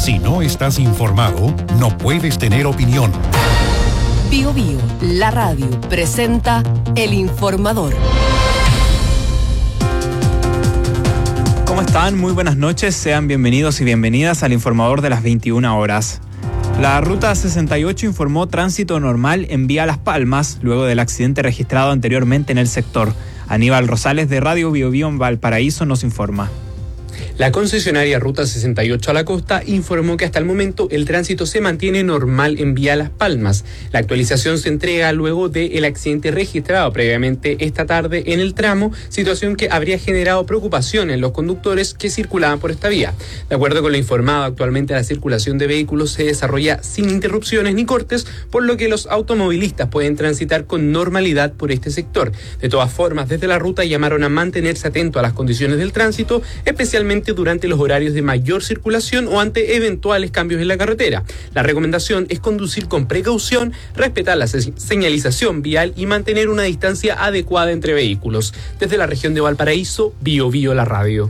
Si no estás informado, no puedes tener opinión. Bio Bio, la radio, presenta El Informador. ¿Cómo están? Muy buenas noches. Sean bienvenidos y bienvenidas al Informador de las 21 horas. La Ruta 68 informó tránsito normal en vía Las Palmas, luego del accidente registrado anteriormente en el sector. Aníbal Rosales de Radio Bio Bio en Valparaíso nos informa. La concesionaria Ruta 68 a la costa informó que hasta el momento el tránsito se mantiene normal en vía Las Palmas. La actualización se entrega luego del accidente registrado previamente esta tarde en el tramo, situación que habría generado preocupación en los conductores que circulaban por esta vía. De acuerdo con lo informado, actualmente la circulación de vehículos se desarrolla sin interrupciones ni cortes, por lo que los automovilistas pueden transitar con normalidad por este sector. De todas formas, desde la ruta llamaron a mantenerse atento a las condiciones del tránsito, especialmente durante los horarios de mayor circulación o ante eventuales cambios en la carretera. La recomendación es conducir con precaución, respetar la señalización vial y mantener una distancia adecuada entre vehículos. Desde la región de Valparaíso, Bio Bio la radio.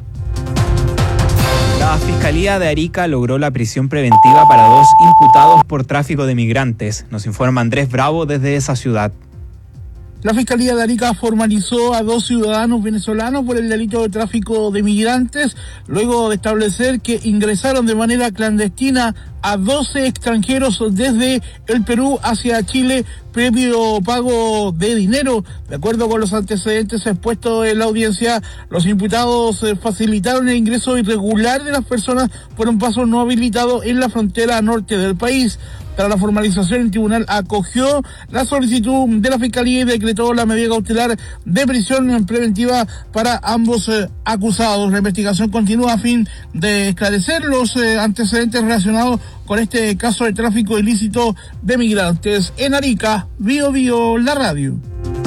La Fiscalía de Arica logró la prisión preventiva para 2 imputados por tráfico de migrantes. Nos informa Andrés Bravo desde esa ciudad. La Fiscalía de Arica formalizó a 2 ciudadanos venezolanos por el delito de tráfico de migrantes, luego de establecer que ingresaron de manera clandestina a 12 extranjeros desde el Perú hacia Chile previo pago de dinero. De acuerdo con los antecedentes expuestos en la audiencia, los imputados facilitaron el ingreso irregular de las personas por un paso no habilitado en la frontera norte del país. Tras la formalización, el tribunal acogió la solicitud de la Fiscalía y decretó la medida cautelar de prisión preventiva para ambos acusados. La investigación continúa a fin de esclarecer los antecedentes relacionados con este caso de tráfico ilícito de migrantes. En Arica, Bio Bio, la radio.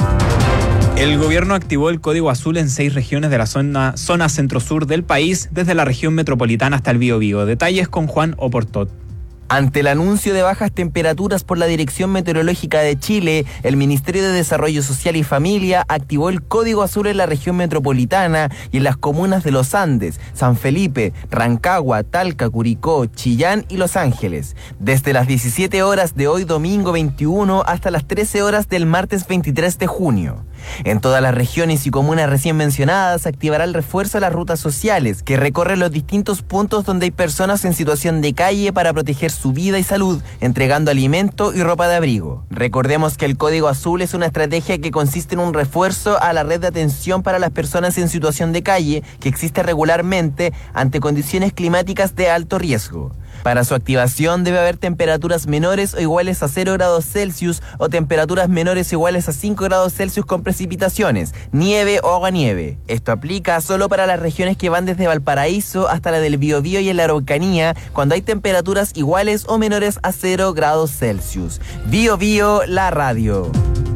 El gobierno activó el código azul en 6 regiones de la zona centro-sur del país, desde la región metropolitana hasta el Biobío. Detalles con Juan Oportot. Ante el anuncio de bajas temperaturas por la Dirección Meteorológica de Chile, el Ministerio de Desarrollo Social y Familia activó el Código Azul en la región metropolitana y en las comunas de Los Andes, San Felipe, Rancagua, Talca, Curicó, Chillán y Los Ángeles. Desde las 17 horas de hoy domingo 21 hasta las 13 horas del martes 23 de junio. En todas las regiones y comunas recién mencionadas se activará el refuerzo a las rutas sociales que recorren los distintos puntos donde hay personas en situación de calle para proteger su vida y salud, entregando alimento y ropa de abrigo. Recordemos que el Código Azul es una estrategia que consiste en un refuerzo a la red de atención para las personas en situación de calle que existe regularmente ante condiciones climáticas de alto riesgo. Para su activación debe haber temperaturas menores o iguales a 0 grados Celsius o temperaturas menores o iguales a 5 grados Celsius con precipitaciones, nieve o aguanieve. Esto aplica solo para las regiones que van desde Valparaíso hasta la del Biobío y en la Araucanía, cuando hay temperaturas iguales o menores a 0 grados Celsius. Bio Bio, la radio.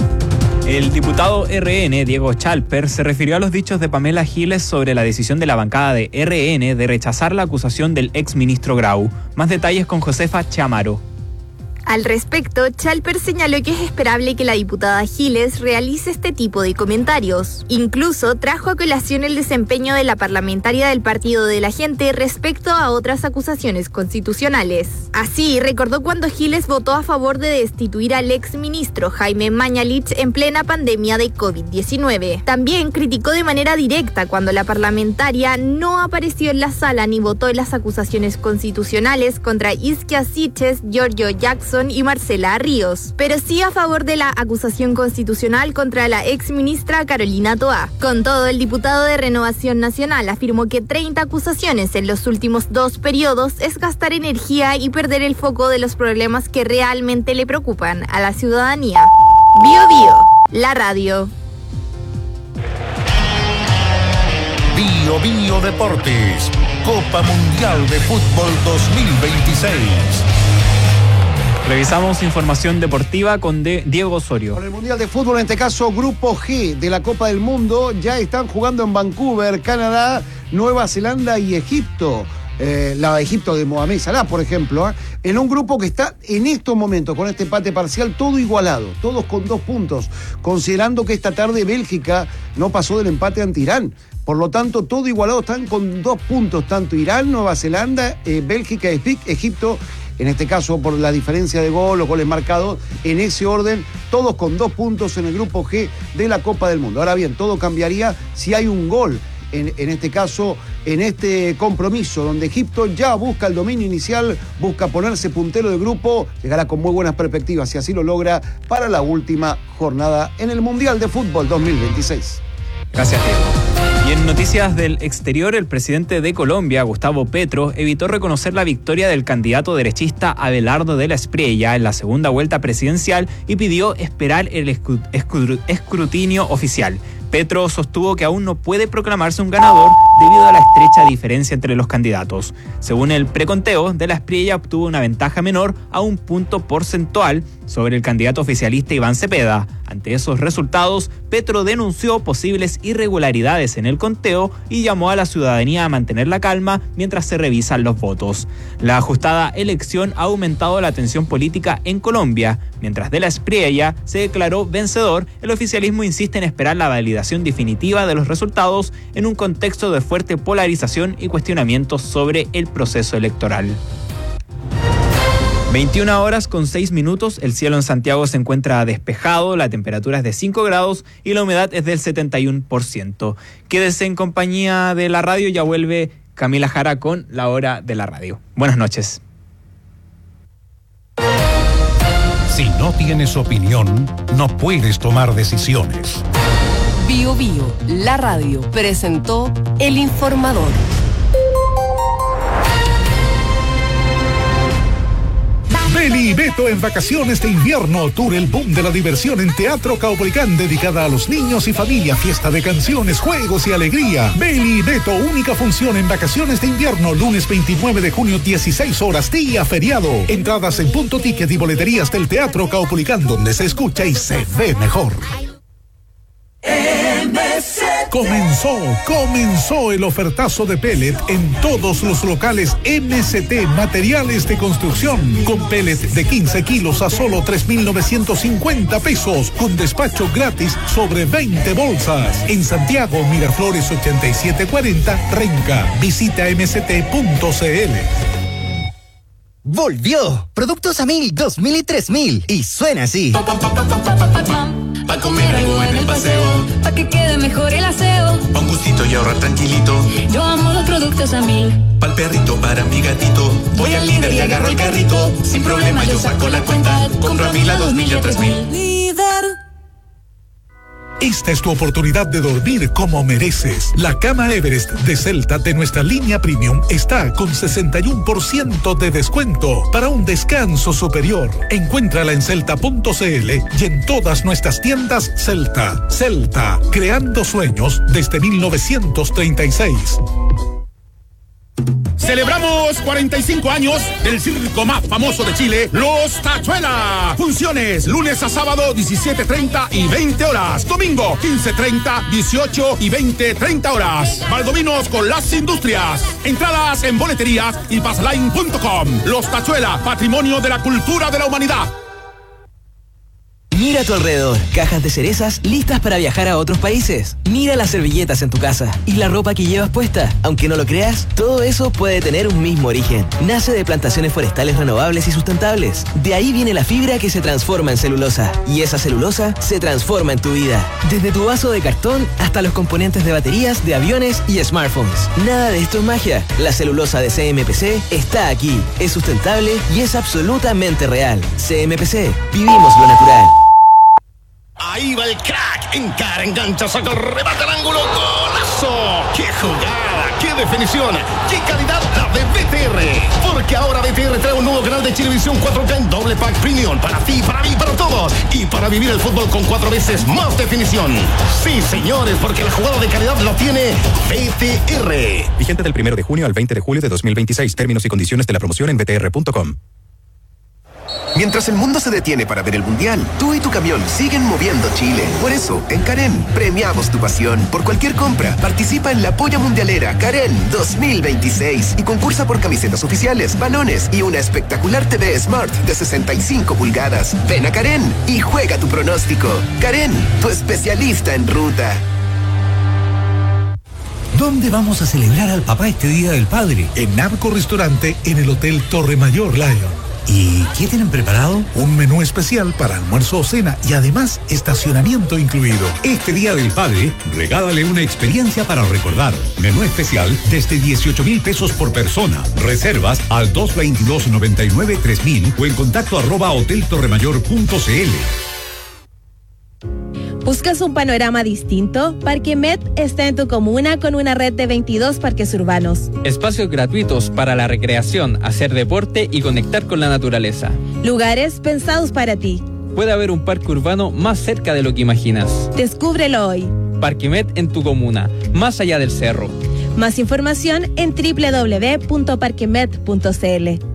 El diputado RN, Diego Chalper, se refirió a los dichos de Pamela Giles sobre la decisión de la bancada de RN de rechazar la acusación del exministro Grau. Más detalles con Josefa Chamaro. Al respecto, Chalper señaló que es esperable que la diputada Giles realice este tipo de comentarios. Incluso trajo a colación el desempeño de la parlamentaria del Partido de la Gente respecto a otras acusaciones constitucionales. Así, recordó cuando Giles votó a favor de destituir al exministro Jaime Mañalich en plena pandemia de COVID-19. También criticó de manera directa cuando la parlamentaria no apareció en la sala ni votó en las acusaciones constitucionales contra Isquia Siches, Giorgio Jackson y Marcela Ríos, pero sí a favor de la acusación constitucional contra la exministra Carolina Toá. Con todo, el diputado de Renovación Nacional afirmó que 30 acusaciones en los últimos 2 periodos es gastar energía y perder el foco de los problemas que realmente le preocupan a la ciudadanía. Bio Bio, la radio. Bio Bio Deportes, Copa Mundial de Fútbol 2026. Revisamos información deportiva con Diego Osorio. Con el Mundial de Fútbol, en este caso Grupo G de la Copa del Mundo, ya están jugando en Vancouver, Canadá, Nueva Zelanda y Egipto. La Egipto de Mohamed Salah, por ejemplo, en un grupo que está en estos momentos con este empate parcial todo igualado, todos con 2 puntos, considerando que esta tarde Bélgica no pasó del empate ante Irán. Por lo tanto, todo igualado, están con 2 puntos, tanto Irán, Nueva Zelanda, Bélgica, Egipto, en este caso por la diferencia de gol, los goles marcados, en ese orden, todos con 2 puntos en el grupo G de la Copa del Mundo. Ahora bien, todo cambiaría si hay un gol, en este caso, en este compromiso, donde Egipto ya busca el dominio inicial, busca ponerse puntero del grupo, llegará con muy buenas perspectivas, si así lo logra, para la última jornada en el Mundial de Fútbol 2026. Gracias, Diego. Y en noticias del exterior, el presidente de Colombia, Gustavo Petro, evitó reconocer la victoria del candidato derechista Abelardo de la Espriella en la segunda vuelta presidencial y pidió esperar el escrutinio oficial. Petro sostuvo que aún no puede proclamarse un ganador debido a la estrecha diferencia entre los candidatos. Según el preconteo, de la Espriella obtuvo una ventaja menor a 1 punto porcentual sobre el candidato oficialista Iván Cepeda. Ante esos resultados, Petro denunció posibles irregularidades en el conteo y llamó a la ciudadanía a mantener la calma mientras se revisan los votos. La ajustada elección ha aumentado la tensión política en Colombia. Mientras de la Espriella se declaró vencedor, el oficialismo insiste en esperar la validación definitiva de los resultados en un contexto de fuerte polarización y cuestionamientos sobre el proceso electoral. 21:06, el cielo en Santiago se encuentra despejado, la temperatura es de 5 grados y la humedad es del 71%. Quédese en compañía de la radio, ya vuelve Camila Jara con la hora de la radio. Buenas noches. Si no tienes opinión, no puedes tomar decisiones. Bio Bio, la radio, presentó El Informador. Beli y Beto en vacaciones de invierno. Tour El Boom de la Diversión en Teatro Caupolicán, dedicada a los niños y familia. Fiesta de canciones, juegos y alegría. Beli y Beto, única función en vacaciones de invierno. Lunes 29 de junio, 16 horas, día feriado. Entradas en Punto Ticket y boleterías del Teatro Caupolicán, donde se escucha y se ve mejor. Comenzó el ofertazo de pellet en todos los locales MST Materiales de Construcción, con pellet de 15 kilos a solo 3.950 pesos, con despacho gratis sobre 20 bolsas. En Santiago, Miraflores 8740, Renca. Visita mst.cl. Volvió Productos a 1000, 2000 y 3000 y suena así. Pa' comer algo en el paseo, pa' que quede mejor el aseo, pa' un gustito y ahorrar tranquilito. Yo amo los Productos a 1000. Pa' el perrito, para mi gatito, voy al Líder y agarro el carrito. Sin problema yo saco la cuenta, compro a 1000, a 2000 y a 3000. Líder. Esta es tu oportunidad de dormir como mereces. La cama Everest de Celta de nuestra línea Premium está con 61% de descuento para un descanso superior. Encuéntrala en celta.cl y en todas nuestras tiendas Celta. Celta, creando sueños desde 1936. Celebramos 45 años del circo más famoso de Chile, Los Tachuela. Funciones lunes a sábado 17:30 y 20 horas. Domingo 15:30, 18 y 20:30 horas. Valdominos con las industrias. Entradas en boleterías y passline.com. Los Tachuela, patrimonio de la cultura de la humanidad. Mira a tu alrededor, cajas de cerezas listas para viajar a otros países. Mira las servilletas en tu casa y la ropa que llevas puesta. Aunque no lo creas, todo eso puede tener un mismo origen. Nace de plantaciones forestales renovables y sustentables. De ahí viene la fibra que se transforma en celulosa. Y esa celulosa se transforma en tu vida. Desde tu vaso de cartón hasta los componentes de baterías, de aviones y smartphones. Nada de esto es magia. La celulosa de CMPC está aquí. Es sustentable y es absolutamente real. CMPC, vivimos lo natural. Ahí va el crack, encara, engancha, saca, remata el ángulo, ¡golazo! ¡Qué jugada! ¡Qué definición! ¡Qué calidad la de BTR! Porque ahora BTR trae un nuevo canal de Chilevisión 4K en doble pack premium para ti, para mí, para todos y para vivir el fútbol con 4 veces más definición. Sí, señores, porque la jugada de calidad la tiene BTR. Vigente del 1 de junio al 20 de julio de 2026. Términos y condiciones de la promoción en btr.com. Mientras el mundo se detiene para ver el Mundial, tú y tu camión siguen moviendo Chile. Por eso, en Karen, premiamos tu pasión. Por cualquier compra, participa en la Polla Mundialera Karen 2026 y concursa por camisetas oficiales, balones y una espectacular TV Smart de 65 pulgadas. Ven a Karen y juega tu pronóstico. Karen, tu especialista en ruta. ¿Dónde vamos a celebrar al papá este Día del Padre? En Narco Restaurante, en el Hotel Torre Mayor Lion. ¿Y qué tienen preparado? Un menú especial para almuerzo o cena y además estacionamiento incluido. Este Día del Padre, regálale una experiencia para recordar. Menú especial desde 18,000 pesos por persona. Reservas al 222-99-3000 o en contacto @hoteltorremayor.cl. ¿Buscas un panorama distinto? Parque Met está en tu comuna con una red de 22 parques urbanos. Espacios gratuitos para la recreación, hacer deporte y conectar con la naturaleza. Lugares pensados para ti. Puede haber un parque urbano más cerca de lo que imaginas. Descúbrelo hoy. Parque Met en tu comuna, más allá del cerro. Más información en www.parquemet.cl.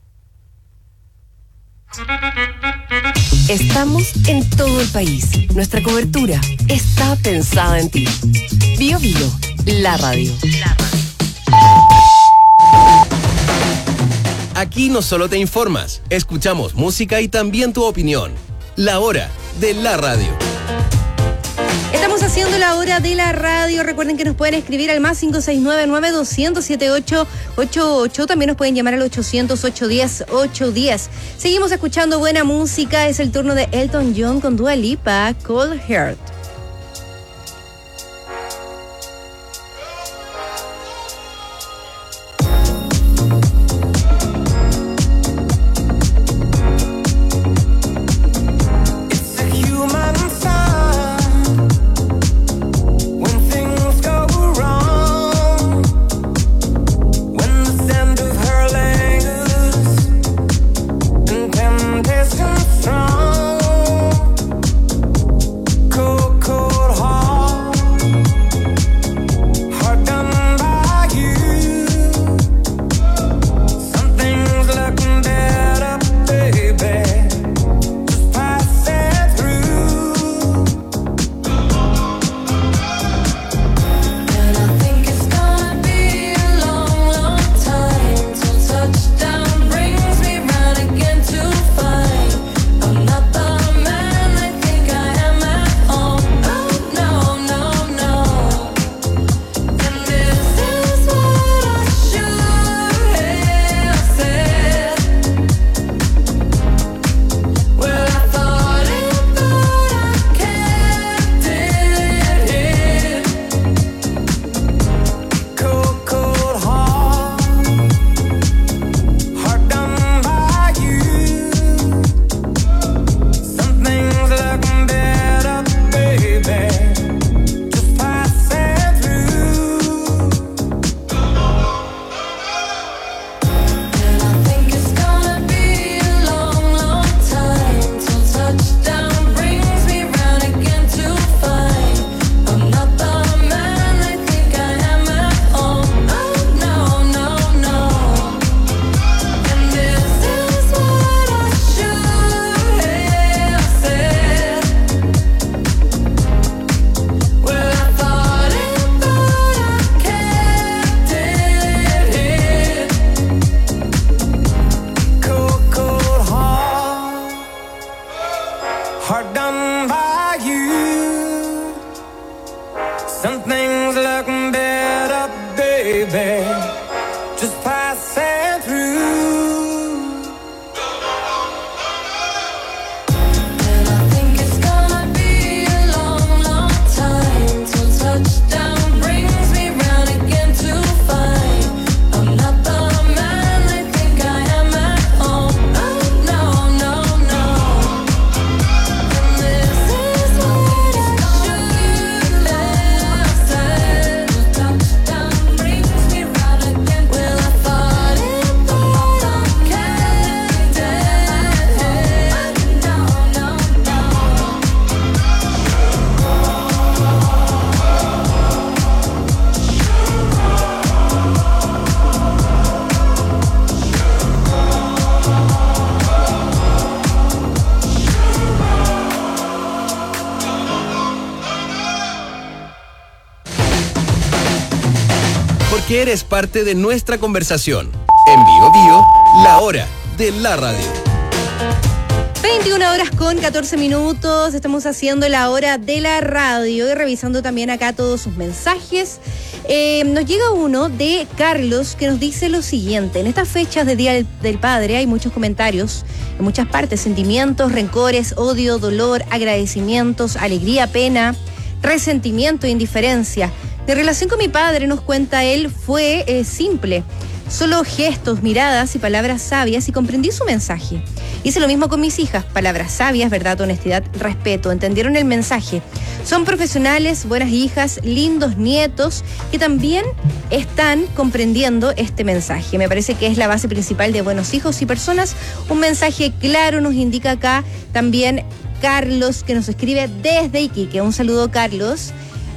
Estamos en todo el país. Nuestra cobertura está pensada en ti. Bio Bio, la radio. Aquí no solo te informas, escuchamos música y también tu opinión. La hora de la radio. Estamos haciendo la hora de la radio. Recuerden que nos pueden escribir al más 569-9200-7888. También nos pueden llamar al 800-810-810. Seguimos escuchando buena música. Es el turno de Elton John con Dua Lipa, Cold Heart. Porque eres parte de nuestra conversación. En Bio Bio, la hora de la radio. 21:14. Estamos haciendo la hora de la radio y revisando también acá todos sus mensajes. Nos llega uno de Carlos que nos dice lo siguiente: en estas fechas de Día del Padre hay muchos comentarios en muchas partes, sentimientos, rencores, odio, dolor, agradecimientos, alegría, pena, resentimiento e indiferencia. Mi relación con mi padre, nos cuenta él, fue simple. Solo gestos, miradas y palabras sabias, y comprendí su mensaje. Hice lo mismo con mis hijas, palabras sabias, verdad, honestidad, respeto. Entendieron el mensaje. Son profesionales, buenas hijas, lindos nietos, que también están comprendiendo este mensaje. Me parece que es la base principal de buenos hijos y personas. Un mensaje claro nos indica acá también Carlos, que nos escribe desde Iquique. Un saludo, Carlos.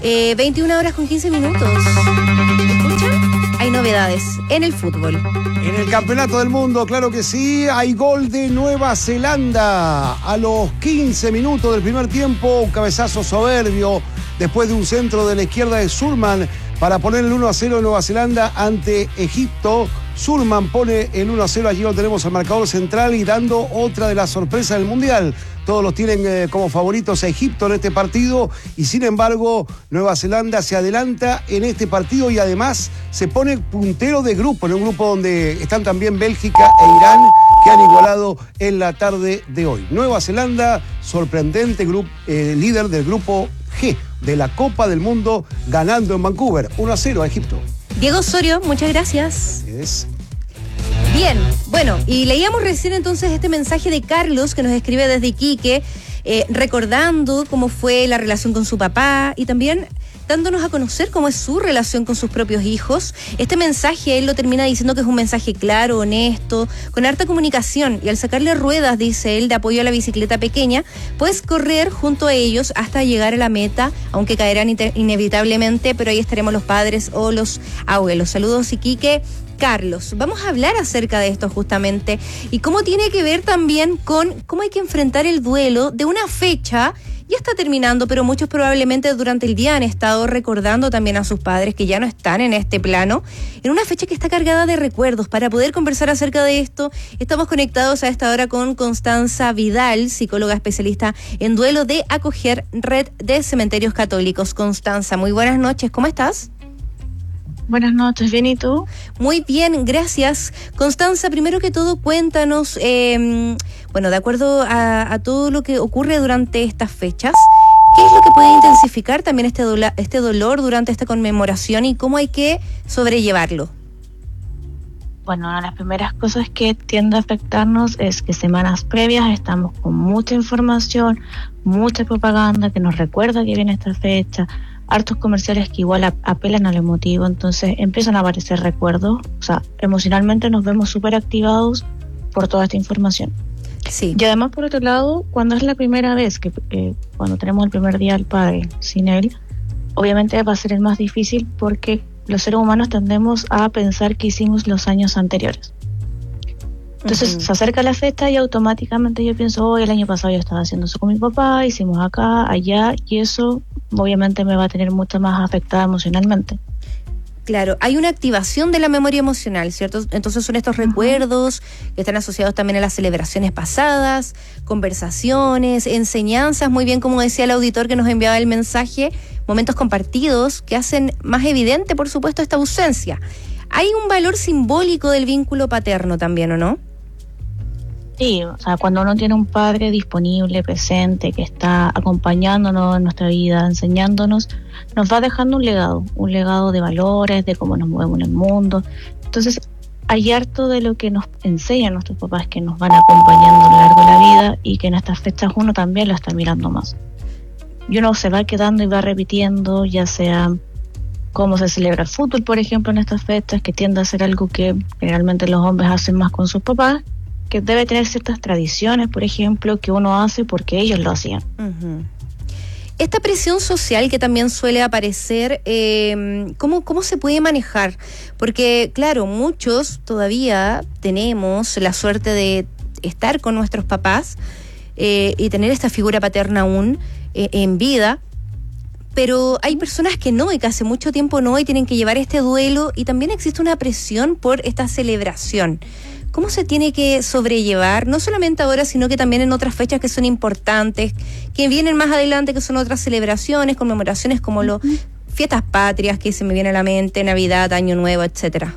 21:15. ¿Escuchan? Hay novedades en el fútbol. En el Campeonato del Mundo, claro que sí, hay gol de Nueva Zelanda. A los 15 minutos del primer tiempo, un cabezazo soberbio después de un centro de la izquierda de Surman para poner el 1-0 de Nueva Zelanda ante Egipto. Surman pone el 1-0, allí lo tenemos al marcador central y dando otra de las sorpresas del Mundial. Todos los tienen como favoritos a Egipto en este partido y sin embargo Nueva Zelanda se adelanta en este partido y además se pone puntero de grupo, en un grupo donde están también Bélgica e Irán, que han igualado en la tarde de hoy. Nueva Zelanda, sorprendente líder del grupo G de la Copa del Mundo, ganando en Vancouver 1-0 a Egipto. Diego Osorio, muchas gracias. Bien, bueno, y leíamos recién entonces este mensaje de Carlos que nos escribe desde Iquique, recordando cómo fue la relación con su papá y también dándonos a conocer cómo es su relación con sus propios hijos. Este mensaje él lo termina diciendo que es un mensaje claro, honesto, con harta comunicación, y al sacarle ruedas, dice él, de apoyo a la bicicleta pequeña, puedes correr junto a ellos hasta llegar a la meta, aunque caerán inevitablemente, pero ahí estaremos los padres o los abuelos. Saludos, Iquique. Carlos, vamos a hablar acerca de esto justamente y cómo tiene que ver también con cómo hay que enfrentar el duelo de una fecha. Ya está terminando, pero muchos probablemente durante el día han estado recordando también a sus padres que ya no están en este plano, en una fecha que está cargada de recuerdos. Para poder conversar acerca de esto, estamos conectados a esta hora con Constanza Vidal, psicóloga especialista en duelo de Acoger, Red de Cementerios Católicos. Constanza, muy buenas noches, ¿cómo estás? Buenas noches, ¿bien y tú? Muy bien, gracias. Constanza, primero que todo, cuéntanos, de acuerdo a todo lo que ocurre durante estas fechas, ¿qué es lo que puede intensificar también este dolor durante esta conmemoración y cómo hay que sobrellevarlo? Bueno, una de las primeras cosas que tiende a afectarnos es que semanas previas estamos con mucha información, mucha propaganda que nos recuerda que viene esta fecha, hartos comerciales que igual apelan al emotivo, entonces empiezan a aparecer recuerdos, o sea, emocionalmente nos vemos súper activados por toda esta información. Sí. Y además, por otro lado, cuando es la primera vez que cuando tenemos el primer día del padre sin él, obviamente va a ser el más difícil porque los seres humanos tendemos a pensar que hicimos los años anteriores. Entonces se acerca la fecha y automáticamente yo pienso, el año pasado yo estaba haciendo eso con mi papá, hicimos acá, allá, y eso obviamente me va a tener mucho más afectada emocionalmente. Claro, hay una activación de la memoria emocional, ¿cierto? Entonces son estos recuerdos que están asociados también a las celebraciones pasadas, conversaciones, enseñanzas, muy bien como decía el auditor que nos enviaba el mensaje, momentos compartidos que hacen más evidente, por supuesto, esta ausencia. Hay un valor simbólico del vínculo paterno también, ¿o no? Sí, o sea, cuando uno tiene un padre disponible, presente, que está acompañándonos en nuestra vida, enseñándonos, nos va dejando un legado de valores, de cómo nos movemos en el mundo. Entonces, hay harto de lo que nos enseñan nuestros papás que nos van acompañando a lo largo de la vida y que en estas fechas uno también lo está mirando más. Y uno se va quedando y va repitiendo, ya sea cómo se celebra el fútbol, por ejemplo, en estas fechas, que tiende a ser algo que generalmente los hombres hacen más con sus papás, que debe tener ciertas tradiciones, por ejemplo, que uno hace porque ellos lo hacían. Uh-huh. Esta presión social que también suele aparecer, ¿cómo se puede manejar? Porque, claro, muchos todavía tenemos la suerte de estar con nuestros papás y tener esta figura paterna aún en vida, pero hay personas que no, y que hace mucho tiempo no, y tienen que llevar este duelo, y también existe una presión por esta celebración. ¿Cómo se tiene que sobrellevar, no solamente ahora, sino que también en otras fechas que son importantes, que vienen más adelante, que son otras celebraciones, conmemoraciones como los fiestas patrias, que se me viene a la mente, Navidad, Año Nuevo, etcétera?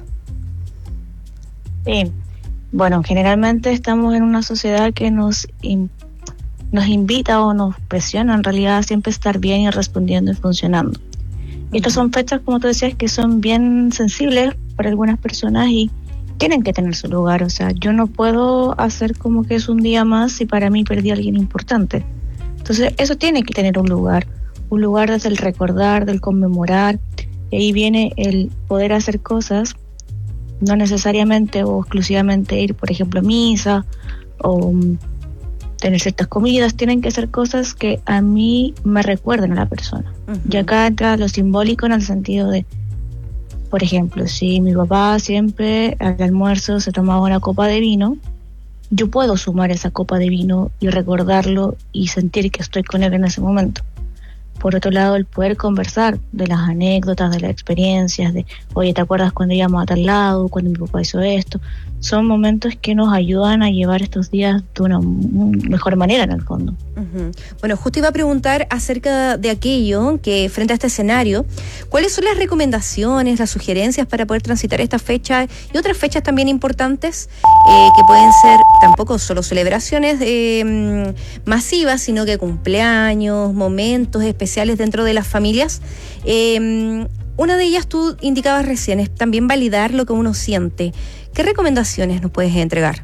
Sí, bueno, generalmente estamos en una sociedad que nos invita o nos presiona en realidad a siempre estar bien y respondiendo y funcionando. Y estas son fechas, como tú decías, que son bien sensibles para algunas personas y tienen que tener su lugar. O sea, yo no puedo hacer como que es un día más si para mí perdí a alguien importante. Entonces, eso tiene que tener un lugar desde el recordar, del conmemorar. Y ahí viene el poder hacer cosas, no necesariamente o exclusivamente ir, por ejemplo, a misa o tener ciertas comidas. Tienen que ser cosas que a mí me recuerden a la persona. Y acá entra lo simbólico en el sentido de, por ejemplo, si mi papá siempre al almuerzo se tomaba una copa de vino, yo puedo sumar esa copa de vino y recordarlo y sentir que estoy con él en ese momento. Por otro lado, el poder conversar de las anécdotas, de las experiencias, de, oye, ¿te acuerdas cuando íbamos a tal lado, cuando mi papá hizo esto? Son momentos que nos ayudan a llevar estos días de una mejor manera, en el fondo. Bueno, justo iba a preguntar acerca de aquello que, frente a este escenario, ¿cuáles son las recomendaciones, las sugerencias para poder transitar esta fecha y otras fechas también importantes que pueden ser tampoco solo celebraciones masivas, sino que cumpleaños, momentos especiales dentro de las familias? Una de ellas tú indicabas recién, es también validar lo que uno siente. ¿Qué recomendaciones nos puedes entregar?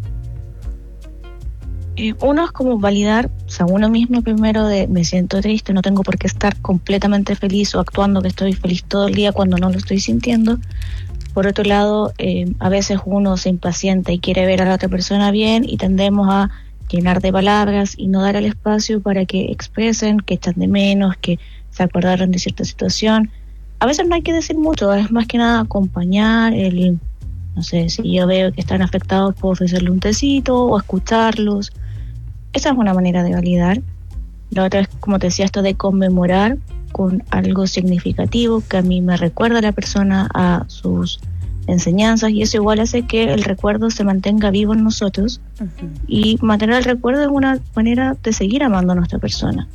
Uno es como validar, o sea, uno mismo primero de me siento triste, no tengo por qué estar completamente feliz o actuando que estoy feliz todo el día cuando no lo estoy sintiendo. Por otro lado, a veces uno se impacienta y quiere ver a la otra persona bien y tendemos a llenar de palabras y no dar el espacio para que expresen, que echan de menos, que se acordaron de cierta situación. A veces no hay que decir mucho, es más que nada acompañar, no sé, si yo veo que están afectados, puedo ofrecerle un tecito o escucharlos. Esa es una manera de validar. La otra es, como te decía, esto de conmemorar con algo significativo que a mí me recuerda a la persona, a sus enseñanzas, y eso igual hace que el recuerdo se mantenga vivo en nosotros. Y mantener el recuerdo es una manera de seguir amando a nuestra persona.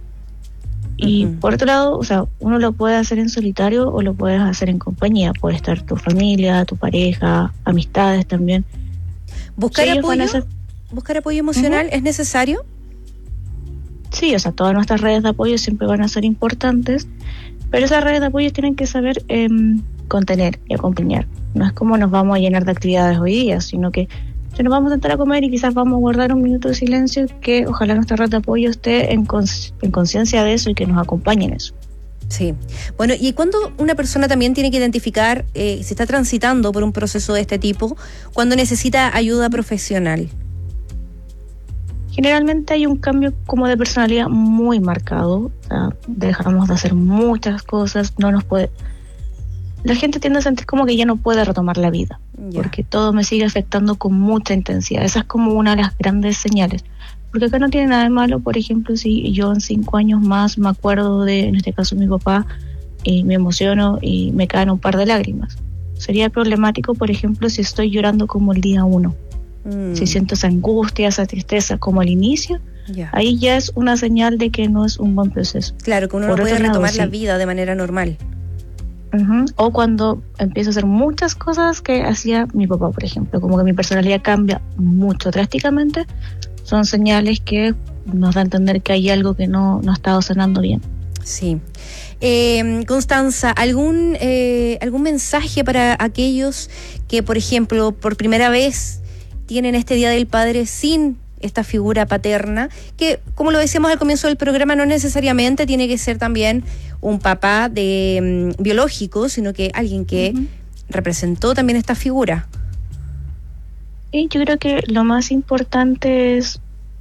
Y por otro lado, o sea, uno lo puede hacer en solitario o lo puedes hacer en compañía. Puede estar tu familia, tu pareja, amistades también. ¿Buscar apoyo emocional es necesario? Sí, o sea, todas nuestras redes de apoyo siempre van a ser importantes, pero esas redes de apoyo tienen que saber contener y acompañar. No es como nos vamos a llenar de actividades hoy día, sino que si nos vamos a sentar a comer y quizás vamos a guardar un minuto de silencio, que ojalá nuestra red de apoyo esté en conciencia de eso y que nos acompañe en eso. Sí. Bueno, y cuando una persona también tiene que identificar si está transitando por un proceso de este tipo, cuando necesita ayuda profesional. Generalmente hay un cambio como de personalidad muy marcado. O sea, dejamos de hacer muchas cosas, la gente tiende a sentir como que ya no puede retomar la vida, porque todo me sigue afectando con mucha intensidad. Esa es como una de las grandes señales. Porque acá no tiene nada de malo, por ejemplo, si yo en 5 años más me acuerdo de, en este caso, mi papá, y me emociono y me caen un par de lágrimas. Sería problemático, por ejemplo, si estoy llorando como el día 1. Si siento esa angustia, esa tristeza como al inicio, ahí ya es una señal de que no es un buen proceso. Claro, que uno no puede retomar la vida de manera normal. O cuando empiezo a hacer muchas cosas que hacía mi papá, por ejemplo, como que mi personalidad cambia mucho drásticamente, son señales que nos da a entender que hay algo que no ha estado sonando bien. Sí. Constanza, ¿algún mensaje para aquellos que, por ejemplo, por primera vez tienen este Día del Padre sin esta figura paterna, que, como lo decíamos al comienzo del programa, no necesariamente tiene que ser también un papá biológico, sino que alguien que representó también esta figura? Y yo creo que lo más importante es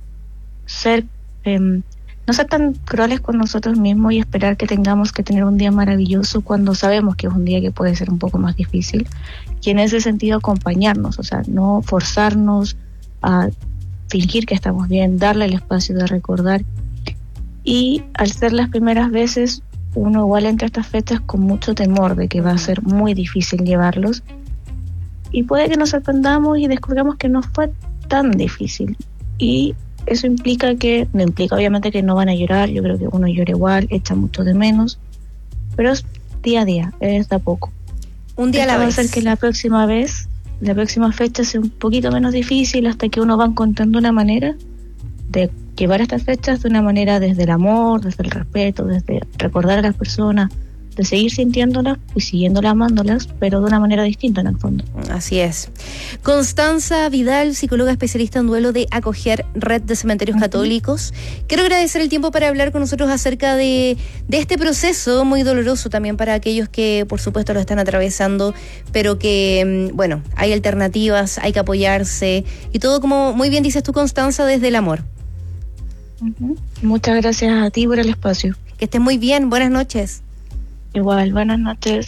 no ser tan crueles con nosotros mismos y esperar que tengamos que tener un día maravilloso cuando sabemos que es un día que puede ser un poco más difícil, y en ese sentido acompañarnos, o sea, no forzarnos a fingir que estamos bien, darle el espacio de recordar. Y al ser las primeras veces, uno igual entra a estas fechas con mucho temor de que va a ser muy difícil llevarlos, y puede que nos sorprendamos y descubramos que no fue tan difícil. Y eso no implica obviamente que no van a llorar. Yo creo que uno llora igual, echa mucho de menos, pero es día a día, es de a poco. Un día a la vez. Va a ser que la próxima fecha sea un poquito menos difícil, hasta que uno va encontrando una manera de llevar estas fechas de una manera desde el amor, desde el respeto, desde recordar a las personas, de seguir sintiéndolas y siguiéndolas, amándolas, pero de una manera distinta en el fondo. Así es. Constanza Vidal, psicóloga especialista en duelo de Acoger, Red de Cementerios Católicos. Quiero agradecer el tiempo para hablar con nosotros acerca de este proceso muy doloroso también para aquellos que, por supuesto, lo están atravesando, pero que, bueno, hay alternativas, hay que apoyarse y todo, como muy bien dices tú, Constanza, desde el amor. Muchas gracias a ti por el espacio. Que estés muy bien, buenas noches. Igual, buenas noches.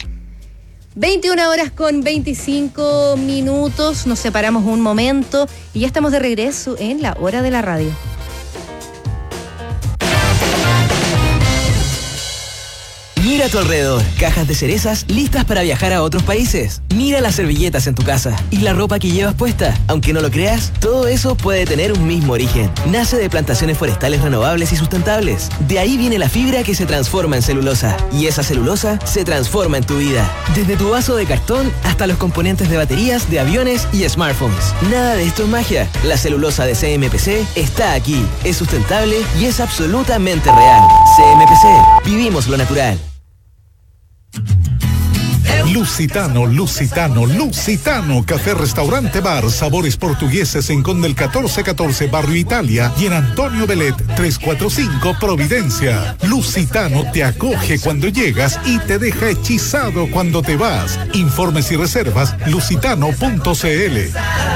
21:25, nos separamos un momento y ya estamos de regreso en la hora de la radio. Mira a tu alrededor, cajas de cerezas listas para viajar a otros países. Mira las servilletas en tu casa y la ropa que llevas puesta. Aunque no lo creas, todo eso puede tener un mismo origen. Nace de plantaciones forestales renovables y sustentables. De ahí viene la fibra que se transforma en celulosa. Y esa celulosa se transforma en tu vida. Desde tu vaso de cartón hasta los componentes de baterías, de aviones y smartphones. Nada de esto es magia. La celulosa de CMPC está aquí. Es sustentable y es absolutamente real. CMPC. Vivimos lo natural. Lusitano, café, restaurante, bar, sabores portugueses en Conde el 1414, Barrio Italia, y en Antonio Belet 345, Providencia. Lusitano te acoge cuando llegas y te deja hechizado cuando te vas. Informes y reservas, lusitano.cl.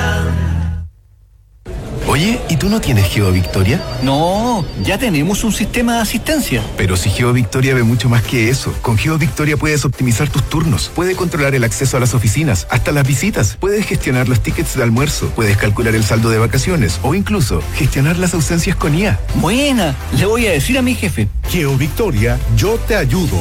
Oye, ¿y tú no tienes GeoVictoria? No, ya tenemos un sistema de asistencia. Pero si GeoVictoria ve mucho más que eso. Con GeoVictoria puedes optimizar tus turnos, puedes controlar el acceso a las oficinas, hasta las visitas, puedes gestionar los tickets de almuerzo, puedes calcular el saldo de vacaciones o incluso gestionar las ausencias con IA. Buena, le voy a decir a mi jefe. GeoVictoria, yo te ayudo.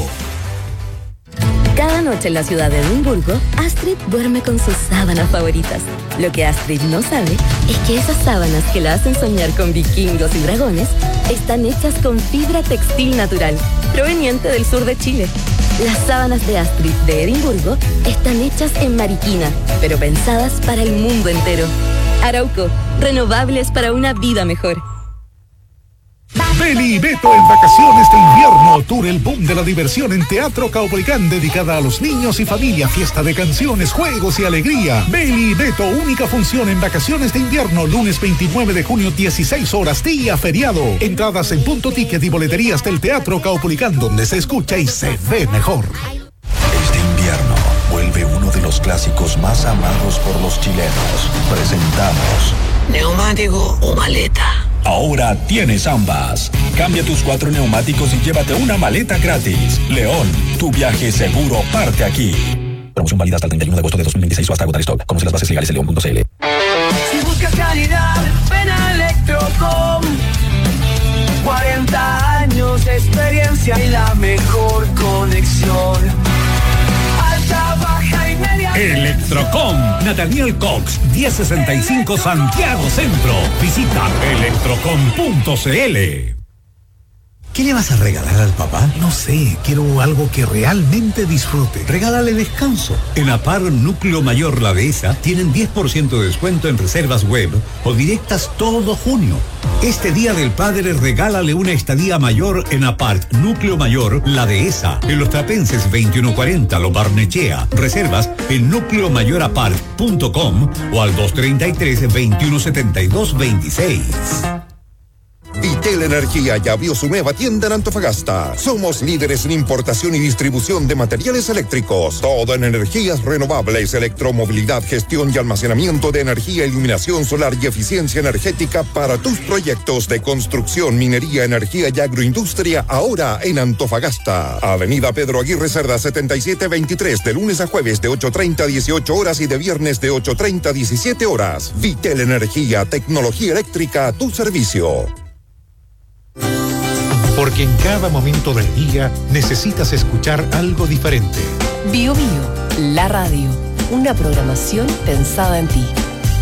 Cada noche en la ciudad de Edimburgo, Astrid duerme con sus sábanas favoritas. Lo que Astrid no sabe es que esas sábanas que la hacen soñar con vikingos y dragones están hechas con fibra textil natural, proveniente del sur de Chile. Las sábanas de Astrid de Edimburgo están hechas en Mariquina, pero pensadas para el mundo entero. Arauco, renovables para una vida mejor. Ven y Beto en vacaciones de invierno. Tour El Boom de la Diversión en Teatro Caupolicán, dedicada a los niños y familia. Fiesta de canciones, juegos y alegría. Ven y Beto, única función en vacaciones de invierno. Lunes 29 de junio, 16 horas, día feriado. Entradas en Punto Ticket y boleterías del Teatro Caupolicán, donde se escucha y se ve mejor. Este invierno vuelve uno de los clásicos más amados por los chilenos. Presentamos ¿neumático o maleta? Ahora tienes ambas. Cambia tus 4 neumáticos y llévate una maleta gratis. León, tu viaje seguro parte aquí. Promoción válida hasta el 31 de agosto de 2026 o hasta agotar stock. Conoce las bases legales en león.cl. Si buscas calidad, ven a Electrocom. 40 años de experiencia y la mejor conexión. Alta, baja y media. Electrocom, Nathaniel Cox, 1065 Santiago Centro. Visita electrocom.cl. ¿Qué le vas a regalar al papá? No sé, quiero algo que realmente disfrute. Regálale descanso. En APAR Núcleo Mayor La Dehesa tienen 10% de descuento en reservas web o directas todo junio. Este Día del Padre regálale una estadía mayor en APART Núcleo Mayor La Dehesa, en Los Trapenses 2140 Lo Barnechea. Reservas en nucleomayorapart.com o al 233-2172-26. Vitel Energía ya abrió su nueva tienda en Antofagasta. Somos líderes en importación y distribución de materiales eléctricos. Todo en energías renovables, electromovilidad, gestión y almacenamiento de energía, iluminación solar y eficiencia energética para tus proyectos de construcción, minería, energía y agroindustria, ahora en Antofagasta. Avenida Pedro Aguirre Cerda 7723, de lunes a jueves de 8:30 a 18 horas y de viernes de 8:30 a 17 horas. Vitel Energía, tecnología eléctrica a tu servicio. Porque en cada momento del día necesitas escuchar algo diferente. Bio Bio, la radio. una programación pensada en ti.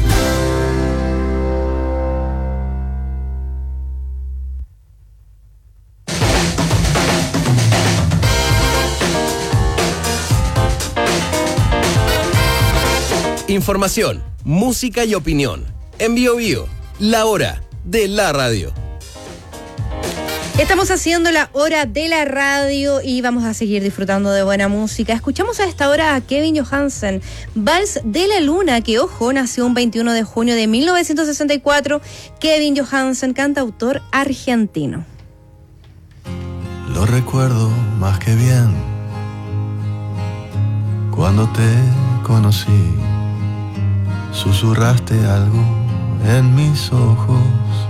Información, música y opinión. En Bio Bio, la hora de la radio. Estamos haciendo la hora de la radio y vamos a seguir disfrutando de buena música. Escuchamos a esta hora a Kevin Johansen, Vals de la Luna, que, ojo, nació un 21 de junio de 1964. Kevin Johansen, cantautor argentino. Lo recuerdo más que bien cuando te conocí. Susurraste algo en mis ojos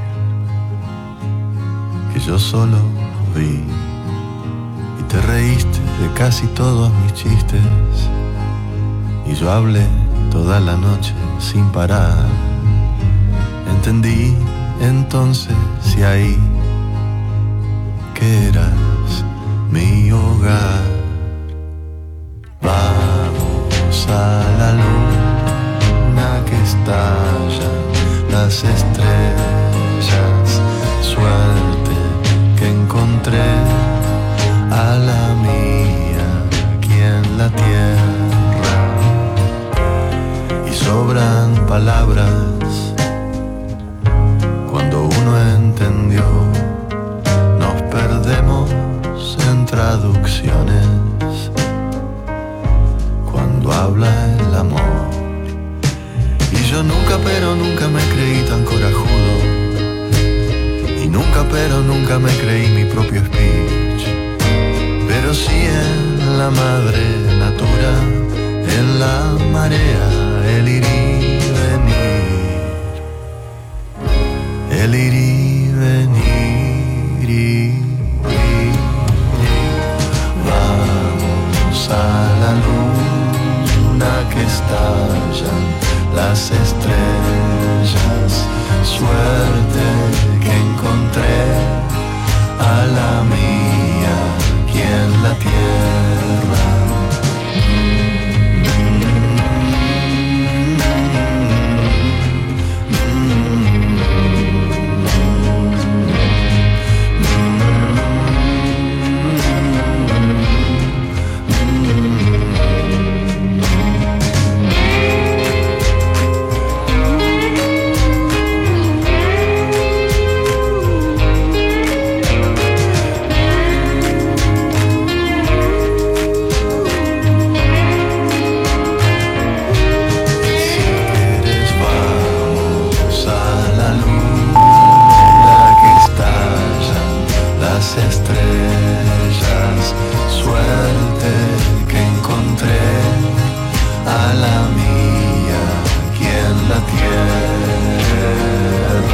que yo solo vi, y te reíste de casi todos mis chistes, y yo hablé toda la noche sin parar. Entendí entonces y ahí que eras mi hogar. Vamos a la luna que estallan las estrellas, suerte que encontré a la mía aquí en la tierra, y sobran palabras cuando uno entendió. Nos perdemos en traducciones cuando habla el amor. Y yo nunca, pero nunca me creí tan corajudo, y nunca, pero nunca me creí mi propio speech. Pero sí en la madre natura, en la marea, el ir y venir, el ir y venir, vamos a la luna que estallan las estrellas, suerte que encontré a la mía aquí en la tierra. Estrellas, suerte que encontré a la mía aquí en la tierra.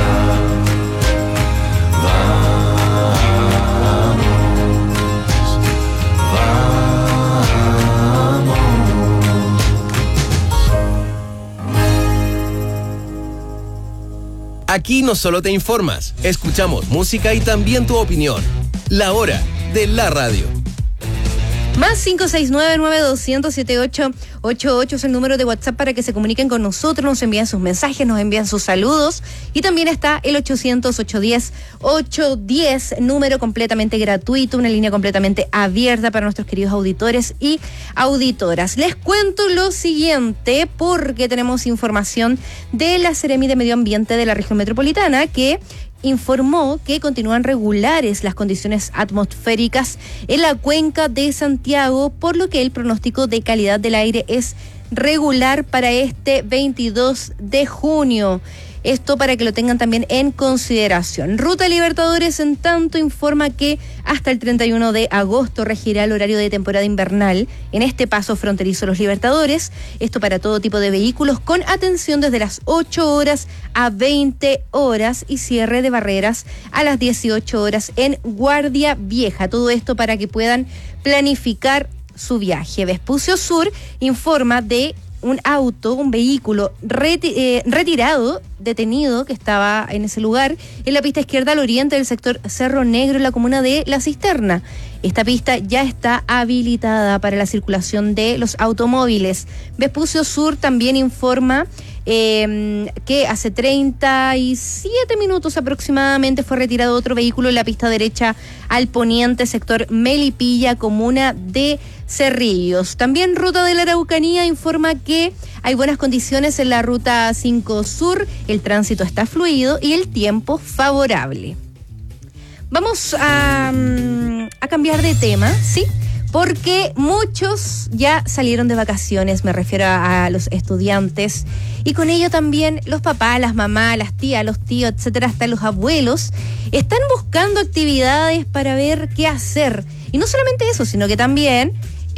Vamos. Aquí no solo te informas, escuchamos música y también tu opinión. La hora de la radio. Más 569-9200-7888 es el número de WhatsApp para que se comuniquen con nosotros, nos envíen sus mensajes, nos envían sus saludos. Y también está el 800-810-810, número completamente gratuito, una línea completamente abierta para nuestros queridos auditores y auditoras. Les cuento lo siguiente, porque tenemos información de la Seremi de Medio Ambiente de la región metropolitana, que informó que continúan regulares las condiciones atmosféricas en la cuenca de Santiago, por lo que el pronóstico de calidad del aire es regular para este 22 de junio. Esto para que lo tengan también en consideración. Ruta Libertadores, en tanto, informa que hasta el 31 de agosto regirá el horario de temporada invernal en este paso fronterizo Los Libertadores. Esto para todo tipo de vehículos, con atención desde las 8 horas a 20 horas y cierre de barreras a las 18 horas en Guardia Vieja. Todo esto para que puedan planificar su viaje. Vespucio Sur informa de un auto, un vehículo retirado, detenido, que estaba en ese lugar, en la pista izquierda al oriente del sector Cerro Negro, en la comuna de La Cisterna. Esta pista ya está habilitada para la circulación de los automóviles. Vespucio Sur también informa que hace 37 minutos aproximadamente fue retirado otro vehículo en la pista derecha al poniente, sector Melipilla, comuna de Cerrillos. También Ruta de la Araucanía informa que hay buenas condiciones en la Ruta 5 Sur, el tránsito está fluido y el tiempo favorable. Vamos a cambiar de tema, ¿sí? Porque muchos ya salieron de vacaciones, me refiero a los estudiantes, y con ello también los papás, las mamás, las tías, los tíos, etcétera, hasta los abuelos, están buscando actividades para ver qué hacer. Y no solamente eso, sino que también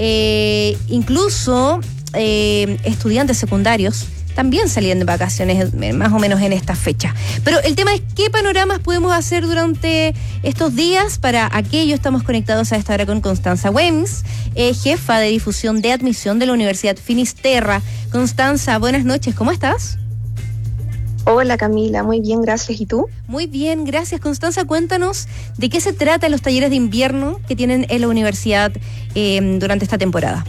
incluso estudiantes secundarios también salían de vacaciones más o menos en esta fecha. Pero el tema es qué panoramas podemos hacer durante estos días. Para aquello estamos conectados a esta hora con Constanza Wems, jefa de difusión de admisión de la Universidad Finisterra. Constanza, buenas noches, ¿cómo estás? Hola Camila, muy bien, gracias. ¿Y tú? Muy bien, gracias. Constanza, cuéntanos de qué se trata los talleres de invierno que tienen en la universidad durante esta temporada.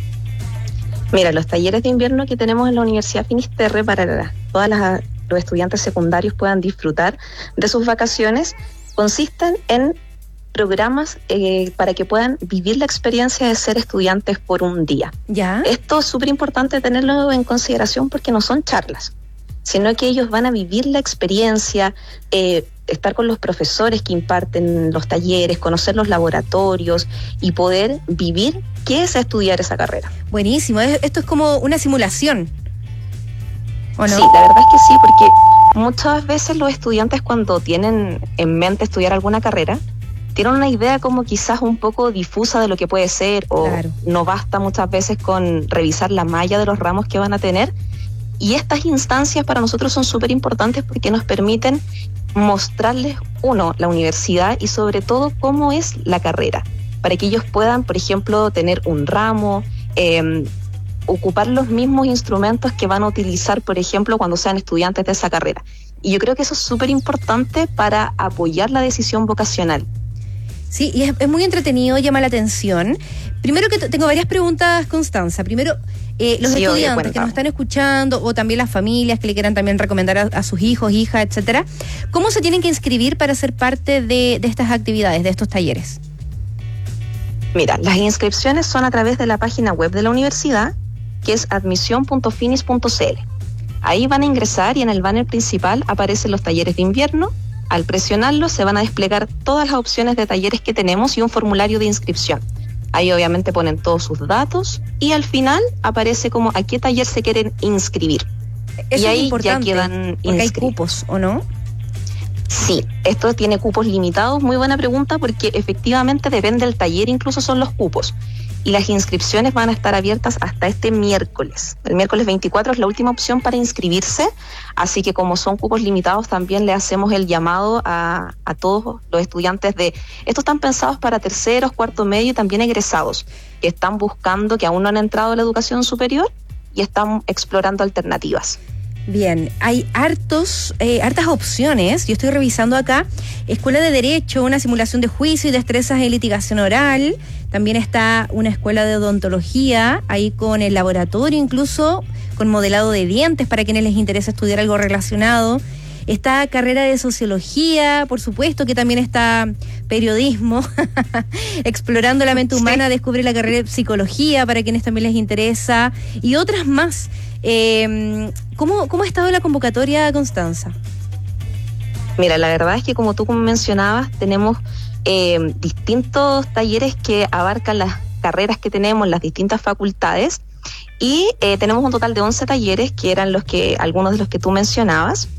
Mira, los talleres de invierno que tenemos en la Universidad Finisterre para todos los estudiantes secundarios puedan disfrutar de sus vacaciones consisten en programas para que puedan vivir la experiencia de ser estudiantes por un día. ¿Ya? Esto es súper importante tenerlo en consideración porque no son charlas, sino que ellos van a vivir la experiencia, estar con los profesores que imparten los talleres, conocer los laboratorios y poder vivir qué es estudiar esa carrera. Buenísimo, esto es como una simulación, ¿o no? Sí, la verdad es que sí, porque muchas veces los estudiantes cuando tienen en mente estudiar alguna carrera, tienen una idea como quizás un poco difusa de lo que puede ser, o claro, no basta muchas veces con revisar la malla de los ramos que van a tener. Y estas instancias para nosotros son súper importantes porque nos permiten mostrarles, uno, la universidad y sobre todo cómo es la carrera, para que ellos puedan, por ejemplo, tener un ramo, ocupar los mismos instrumentos que van a utilizar, por ejemplo, cuando sean estudiantes de esa carrera. Y yo creo que eso es súper importante para apoyar la decisión vocacional. Sí, y es muy entretenido, llama la atención. Primero que tengo varias preguntas, Constanza. Primero, los estudiantes que nos están escuchando o también las familias que le quieran también recomendar a sus hijos, hijas, etcétera, ¿cómo se tienen que inscribir para ser parte de estas actividades, de estos talleres? Mira, las inscripciones son a través de la página web de la universidad, que es admisión.finis.cl. Ahí van a ingresar y en el banner principal aparecen los talleres de invierno. Al presionarlo se van a desplegar todas las opciones de talleres que tenemos y un formulario de inscripción. Ahí obviamente ponen todos sus datos y al final aparece como a qué taller se quieren inscribir. Eso y ahí es importante, ya quedan porque hay cupos, ¿o no? Sí, esto tiene cupos limitados. Muy buena pregunta, porque efectivamente depende del taller, incluso son los cupos. Y las inscripciones van a estar abiertas hasta este miércoles. El miércoles 24 es la última opción para inscribirse, así que como son cupos limitados también le hacemos el llamado a todos los estudiantes estos están pensados para terceros, cuarto medio y también egresados, que están buscando, que aún no han entrado a la educación superior y están explorando alternativas. Bien, hay hartas opciones. Yo estoy revisando acá: escuela de Derecho, una simulación de juicio y destrezas en litigación oral. También está una escuela de odontología, ahí con el laboratorio, incluso con modelado de dientes para quienes les interesa estudiar algo relacionado. Está carrera de sociología, por supuesto, que también está periodismo, explorando la mente humana, sí. Descubre la carrera de psicología para quienes también les interesa, y otras más. ¿Cómo ha estado la convocatoria, Constanza? Mira, la verdad es que como tú mencionabas, tenemos distintos talleres que abarcan las carreras que tenemos, las distintas facultades, y tenemos un total de 11 talleres que eran algunos de los que tú mencionabas.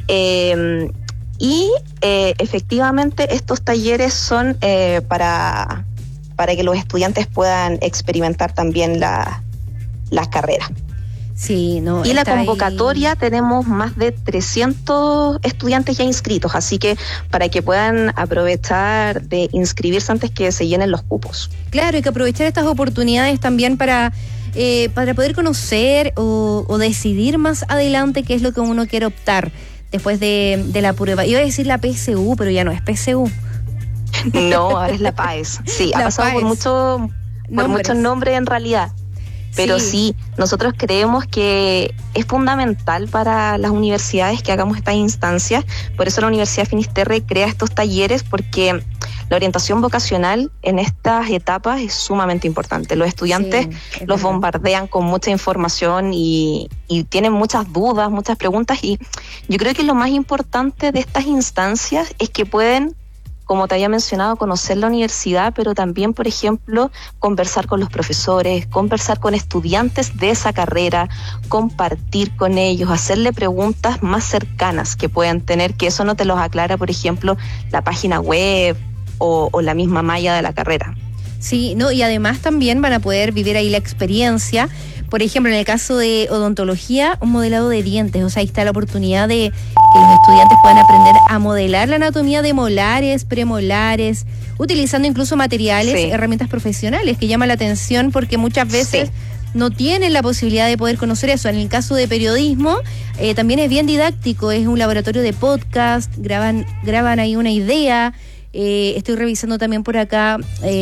Efectivamente estos talleres son para que los estudiantes puedan experimentar también las carreras. Sí, no. Y la convocatoria tenemos más de 300 estudiantes ya inscritos, así que para que puedan aprovechar de inscribirse antes que se llenen los cupos. Claro, hay que aprovechar estas oportunidades también para para poder conocer o decidir más adelante qué es lo que uno quiere optar después de la prueba? Iba a decir la PSU, pero ya no es PSU. No, ahora es la PAES. Sí, ha pasado por muchos nombres en realidad. Pero sí, nosotros creemos que es fundamental para las universidades que hagamos estas instancias. Por eso la Universidad Finisterre crea estos talleres, porque la orientación vocacional en estas etapas es sumamente importante. Los estudiantes los bombardean con mucha información y tienen muchas dudas, muchas preguntas, y yo creo que lo más importante de estas instancias es que pueden, como te había mencionado, conocer la universidad, pero también, por ejemplo, conversar con los profesores, conversar con estudiantes de esa carrera, compartir con ellos, hacerle preguntas más cercanas que puedan tener, que eso no te los aclara, por ejemplo, la página web o la misma malla de la carrera. Sí, no, y además también van a poder vivir ahí la experiencia. Por ejemplo, en el caso de odontología, un modelado de dientes. O sea, ahí está la oportunidad de que los estudiantes puedan aprender a modelar la anatomía de molares, premolares, utilizando incluso materiales, herramientas profesionales, que llama la atención porque muchas veces no tienen la posibilidad de poder conocer eso. En el caso de periodismo, también es bien didáctico, es un laboratorio de podcast, graban ahí una idea. Estoy revisando también por acá,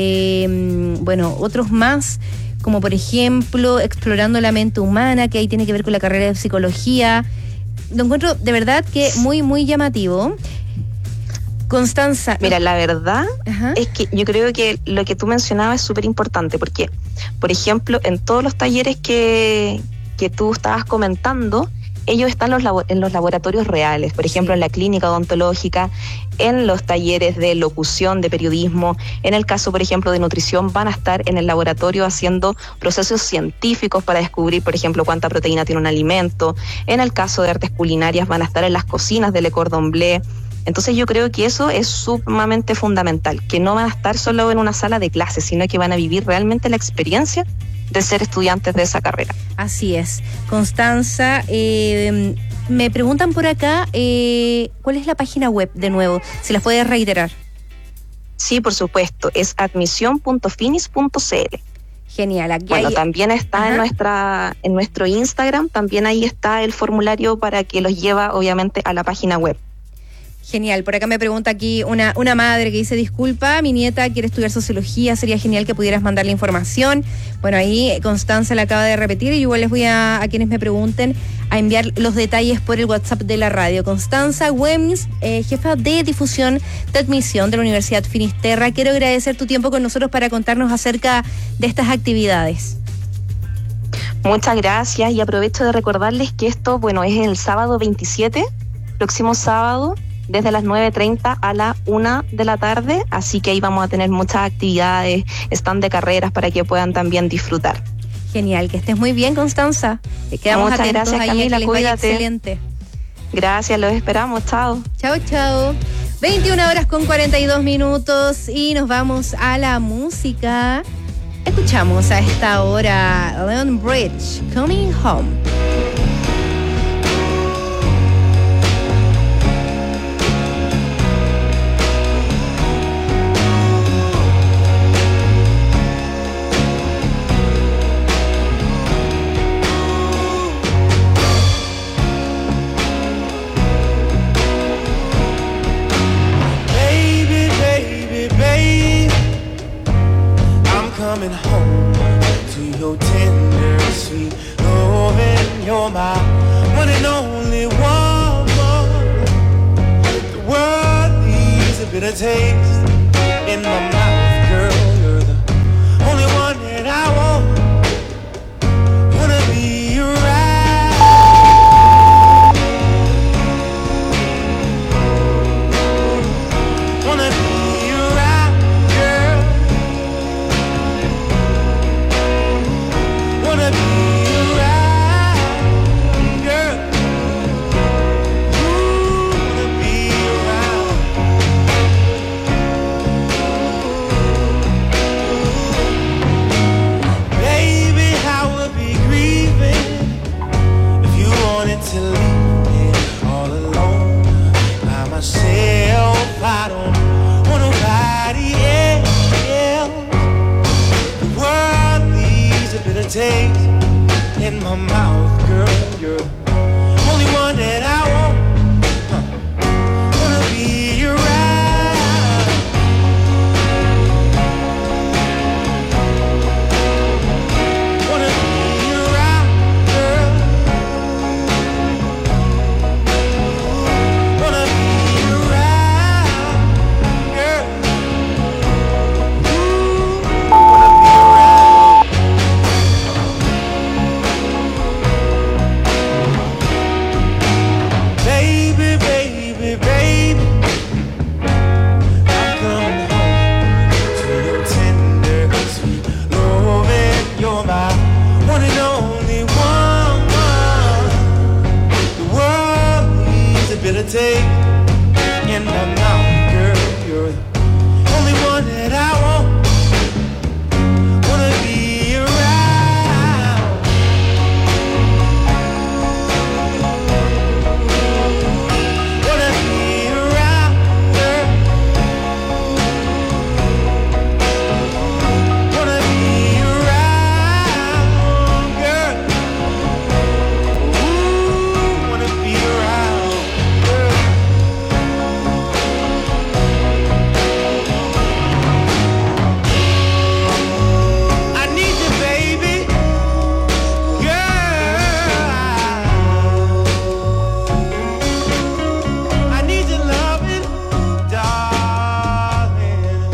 otros más, como por ejemplo Explorando la mente humana, que ahí tiene que ver con la carrera de psicología. Lo encuentro de verdad que muy, muy llamativo. Constanza. Mira, la verdad es que yo creo que lo que tú mencionabas es súper importante, porque, por ejemplo, en todos los talleres que tú estabas comentando, ellos están en los laboratorios reales, por ejemplo, en la clínica odontológica, en los talleres de locución, de periodismo. En el caso, por ejemplo, de nutrición, van a estar en el laboratorio haciendo procesos científicos para descubrir, por ejemplo, cuánta proteína tiene un alimento. En el caso de artes culinarias, van a estar en las cocinas de Le Cordon Bleu. Entonces yo creo que eso es sumamente fundamental, que no van a estar solo en una sala de clases, sino que van a vivir realmente la experiencia de ser estudiantes de esa carrera. Así es. Constanza, me preguntan por acá, ¿cuál es la página web de nuevo? ¿Se las puedes reiterar? Sí, por supuesto, es admisión.finis.cl. Genial. Aquí también está en nuestro Instagram, también ahí está el formulario para que los lleva, obviamente, a la página web. Genial. Por acá me pregunta aquí una madre que dice: disculpa, mi nieta quiere estudiar sociología, sería genial que pudieras mandarle información. Bueno, ahí Constanza la acaba de repetir, y igual les voy a quienes me pregunten a enviar los detalles por el WhatsApp de la radio. Constanza Güemes, jefa de difusión de admisión de la Universidad Finisterre, quiero agradecer tu tiempo con nosotros para contarnos acerca de estas actividades. Muchas gracias, y aprovecho de recordarles que esto, es el sábado 27, próximo sábado, desde las 9:30 a la 1 de la tarde, así que ahí vamos a tener muchas actividades, stand de carreras para que puedan también disfrutar. Genial, que estés muy bien, Constanza. Quedamos muchas atentos gracias, ahí, Camila, cuídate. Excelente. Gracias, los esperamos, chao. Chao. 21:42 y nos vamos a la música. Escuchamos a esta hora Leon Bridge, Coming Home. Coming home to your tender, sweet loving. You're my one and only woman. The world needs a bitter taste in my mouth, girl. You're the only one that I want. Wanna be around. Wanna be wanna be around, girl. Ooh, wanna be around. taste in my mouth, girl. You're the only one that I want. Wanna be around. Wanna be around, girl. Wanna be around, girl. Wanna be around. Baby, baby, baby, I'm coming home to your tender, sweet loving. You're my one and only one. The world needs a bit of taste in my mouth, girl. You're the only one that I want. Wanna be around. Wanna be around, girl. Wanna be around, girl. Ooh, wanna be around, girl. I need you, baby, girl. I need your loving, darling.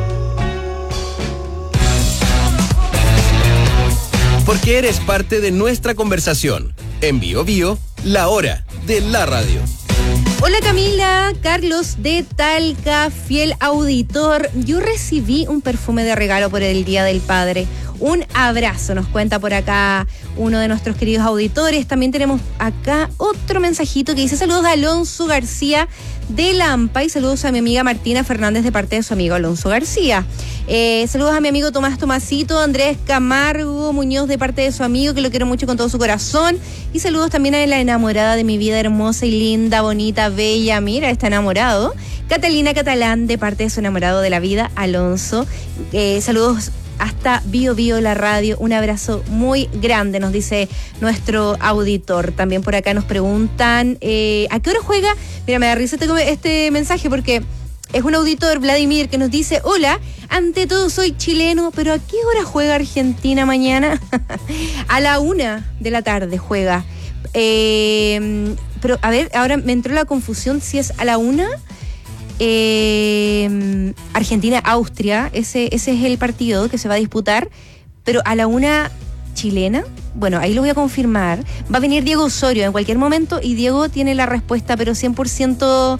Porque eres parte de nuestra conversación. En Bio Bio, la hora de la radio. Hola Camila, Carlos de Talca, fiel auditor. Yo recibí un perfume de regalo por el Día del Padre. Un abrazo, nos cuenta por acá uno de nuestros queridos auditores. También tenemos acá otro mensajito que dice: saludos a Alonso García de Lampa y saludos a mi amiga Martina Fernández de parte de su amigo Alonso García. Saludos a mi amigo Tomás Tomasito, Andrés Camargo Muñoz de parte de su amigo, que lo quiero mucho con todo su corazón. Y saludos también a la enamorada de mi vida, hermosa y linda, bonita, bella. Mira, está enamorado. Catalina Catalán de parte de su enamorado de la vida, Alonso. Saludos hasta Bio Bio, la radio. Un abrazo muy grande, nos dice nuestro auditor. También por acá nos preguntan ¿a qué hora juega? Mira, me da risa este mensaje porque es un auditor, Vladimir, que nos dice: hola, ante todo soy chileno, pero ¿a qué hora juega Argentina mañana? A la 1 de la tarde juega. Pero a ver, ahora me entró la confusión si es a la 1. Argentina-Austria, ese es el partido que se va a disputar, pero a la 1 chilena. Bueno, ahí lo voy a confirmar. Va a venir Diego Osorio en cualquier momento y Diego tiene la respuesta, pero 100%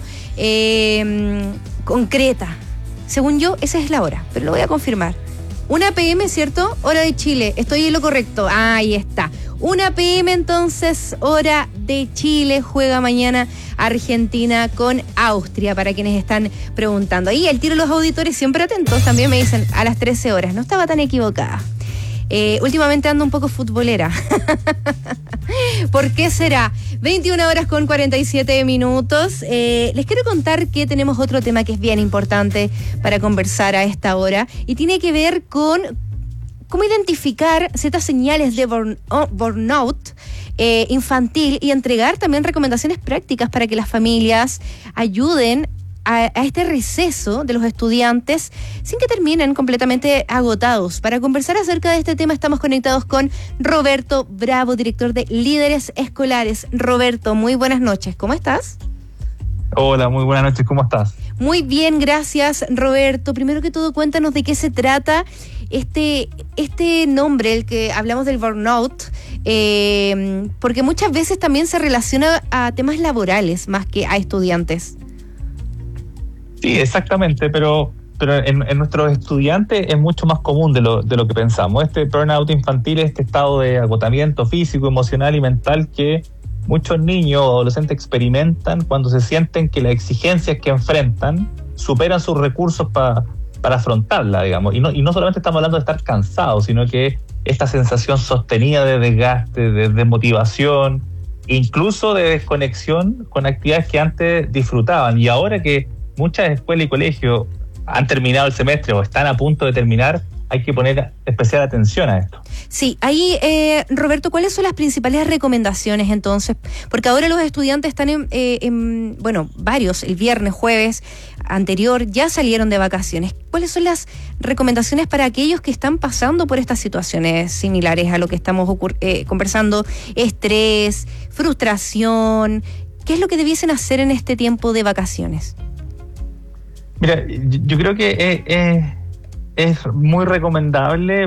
concreta. Según yo, esa es la hora, pero lo voy a confirmar. 1 p.m., ¿cierto? Hora de Chile. Estoy en lo correcto. Ahí está. 1 p.m. entonces, hora de Chile. Juega mañana Argentina con Austria, para quienes están preguntando. Ahí el tiro, los auditores siempre atentos. También me dicen a las 13 horas. No estaba tan equivocada. Últimamente ando un poco futbolera. ¿Por qué será? 21 horas con 47 minutos. Les quiero contar que tenemos otro tema que es bien importante para conversar a esta hora y tiene que ver con cómo identificar ciertas señales de burnout infantil y entregar también recomendaciones prácticas para que las familias ayuden a este receso de los estudiantes sin que terminen completamente agotados. Para conversar acerca de este tema estamos conectados con Roberto Bravo, director de Líderes Escolares. Roberto, muy buenas noches, ¿cómo estás? Hola, muy buenas noches, ¿cómo estás? Muy bien, gracias, Roberto. Primero que todo, cuéntanos de qué se trata este nombre, el que hablamos del burnout, porque muchas veces también se relaciona a temas laborales más que a estudiantes. Sí, exactamente, pero en nuestros estudiantes es mucho más común de lo que pensamos. Este burnout infantil es este estado de agotamiento físico, emocional y mental que muchos niños o adolescentes experimentan cuando se sienten que las exigencias que enfrentan superan sus recursos para afrontarla, digamos. Y no solamente estamos hablando de estar cansados, sino que esta sensación sostenida de desgaste, de desmotivación, incluso de desconexión con actividades que antes disfrutaban. Y ahora que muchas escuelas y colegios han terminado el semestre o están a punto de terminar, hay que poner especial atención a esto. Sí, ahí, Roberto, ¿cuáles son las principales recomendaciones entonces? Porque ahora los estudiantes están varios, el viernes, jueves anterior, ya salieron de vacaciones. ¿Cuáles son las recomendaciones para aquellos que están pasando por estas situaciones similares a lo que estamos conversando? Estrés, frustración. ¿Qué es lo que debiesen hacer en este tiempo de vacaciones? Mira, yo creo que es muy recomendable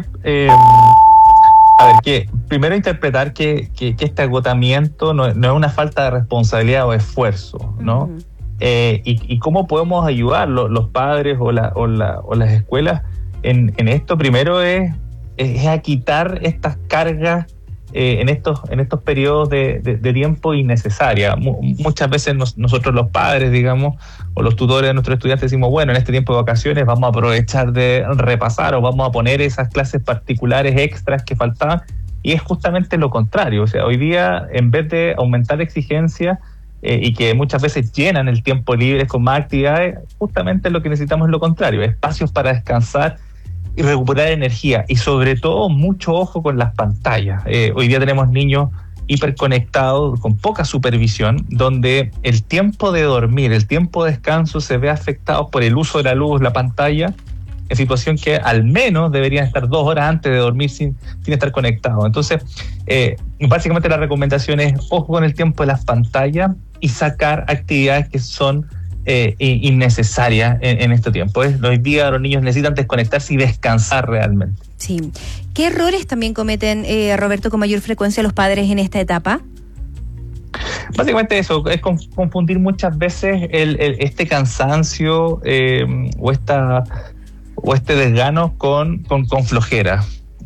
que primero interpretar que este agotamiento no es una falta de responsabilidad o esfuerzo, ¿no? Uh-huh. Y cómo podemos ayudar los padres o las escuelas en esto. Primero es a quitar estas cargas en estos periodos de tiempo innecesaria. Muchas veces nosotros los padres, digamos, o los tutores de nuestros estudiantes decimos, bueno, en este tiempo de vacaciones vamos a aprovechar de repasar o vamos a poner esas clases particulares extras que faltaban, y es justamente lo contrario. O sea, hoy día, en vez de aumentar exigencias y que muchas veces llenan el tiempo libre con más actividades, justamente lo que necesitamos es lo contrario, espacios para descansar y recuperar energía, y sobre todo mucho ojo con las pantallas. Hoy día tenemos niños hiperconectados con poca supervisión, donde el tiempo de dormir, el tiempo de descanso se ve afectado por el uso de la luz, la pantalla, en situación que al menos deberían estar 2 horas antes de dormir sin estar conectados. Entonces, básicamente la recomendación es ojo con el tiempo de las pantallas y sacar actividades que son innecesaria en este tiempo. Hoy día los niños necesitan desconectarse y descansar realmente. Sí. ¿Qué errores también cometen, Roberto, con mayor frecuencia los padres en esta etapa? Básicamente eso, es confundir muchas veces este cansancio o este desgano con flojera.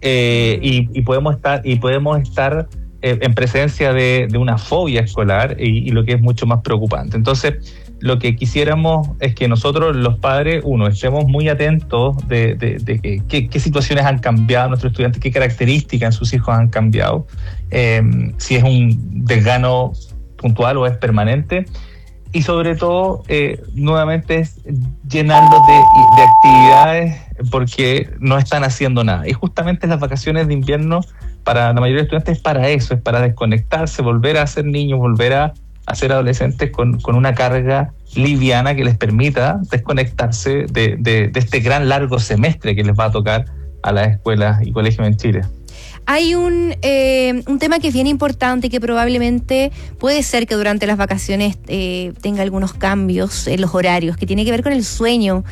Y podemos estar en presencia de una fobia escolar y lo que es mucho más preocupante. Entonces, lo que quisiéramos es que nosotros, los padres, estemos muy atentos de qué situaciones han cambiado nuestros estudiantes, qué características en sus hijos han cambiado, si es un desgano puntual o es permanente, y sobre todo, nuevamente, es llenarlos de actividades porque no están haciendo nada. Y justamente las vacaciones de invierno para la mayoría de estudiantes es para eso, es para desconectarse, volver a ser niños, volver a ser adolescentes con una carga liviana que les permita desconectarse de este gran largo semestre que les va a tocar a las escuelas y colegios en Chile. Hay un tema que es bien importante y que probablemente puede ser que durante las vacaciones tenga algunos cambios en los horarios, que tiene que ver con el sueño,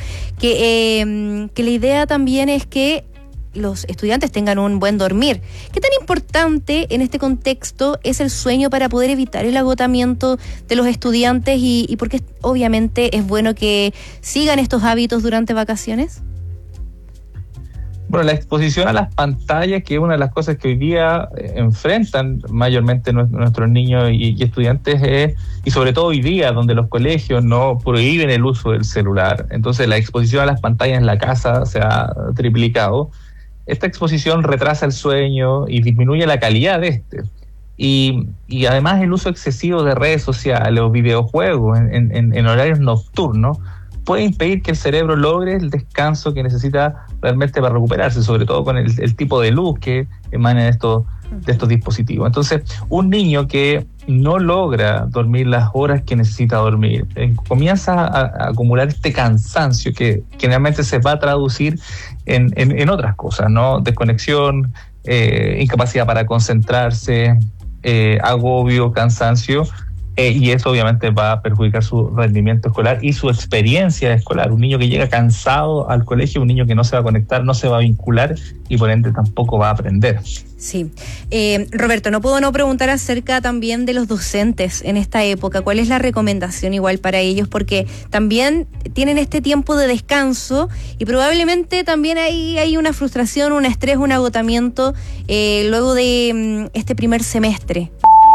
que la idea también es que los estudiantes tengan un buen dormir. ¿Qué tan importante en este contexto es el sueño para poder evitar el agotamiento de los estudiantes y por qué obviamente es bueno que sigan estos hábitos durante vacaciones? Bueno, la exposición a las pantallas, que es una de las cosas que hoy día enfrentan mayormente nuestros niños y estudiantes, y sobre todo hoy día, donde los colegios no prohíben el uso del celular. Entonces, la exposición a las pantallas en la casa se ha triplicado. Esta exposición retrasa el sueño y disminuye la calidad de este. Y además el uso excesivo de redes sociales o videojuegos en horarios nocturnos puede impedir que el cerebro logre el descanso que necesita realmente para recuperarse, sobre todo con el tipo de luz que emana de estos dispositivos. Entonces, un niño que no logra dormir las horas que necesita dormir, comienza a acumular este cansancio que generalmente se va a traducir en otras cosas, ¿no? Desconexión, incapacidad para concentrarse, agobio, cansancio, y eso obviamente va a perjudicar su rendimiento escolar y su experiencia escolar. Un niño que llega cansado al colegio, un niño que no se va a conectar, no se va a vincular y por ende tampoco va a aprender. Sí. Roberto, no puedo no preguntar acerca también de los docentes en esta época. ¿Cuál es la recomendación igual para ellos? Porque también tienen este tiempo de descanso y probablemente también hay una frustración, un estrés, un agotamiento luego de este primer semestre.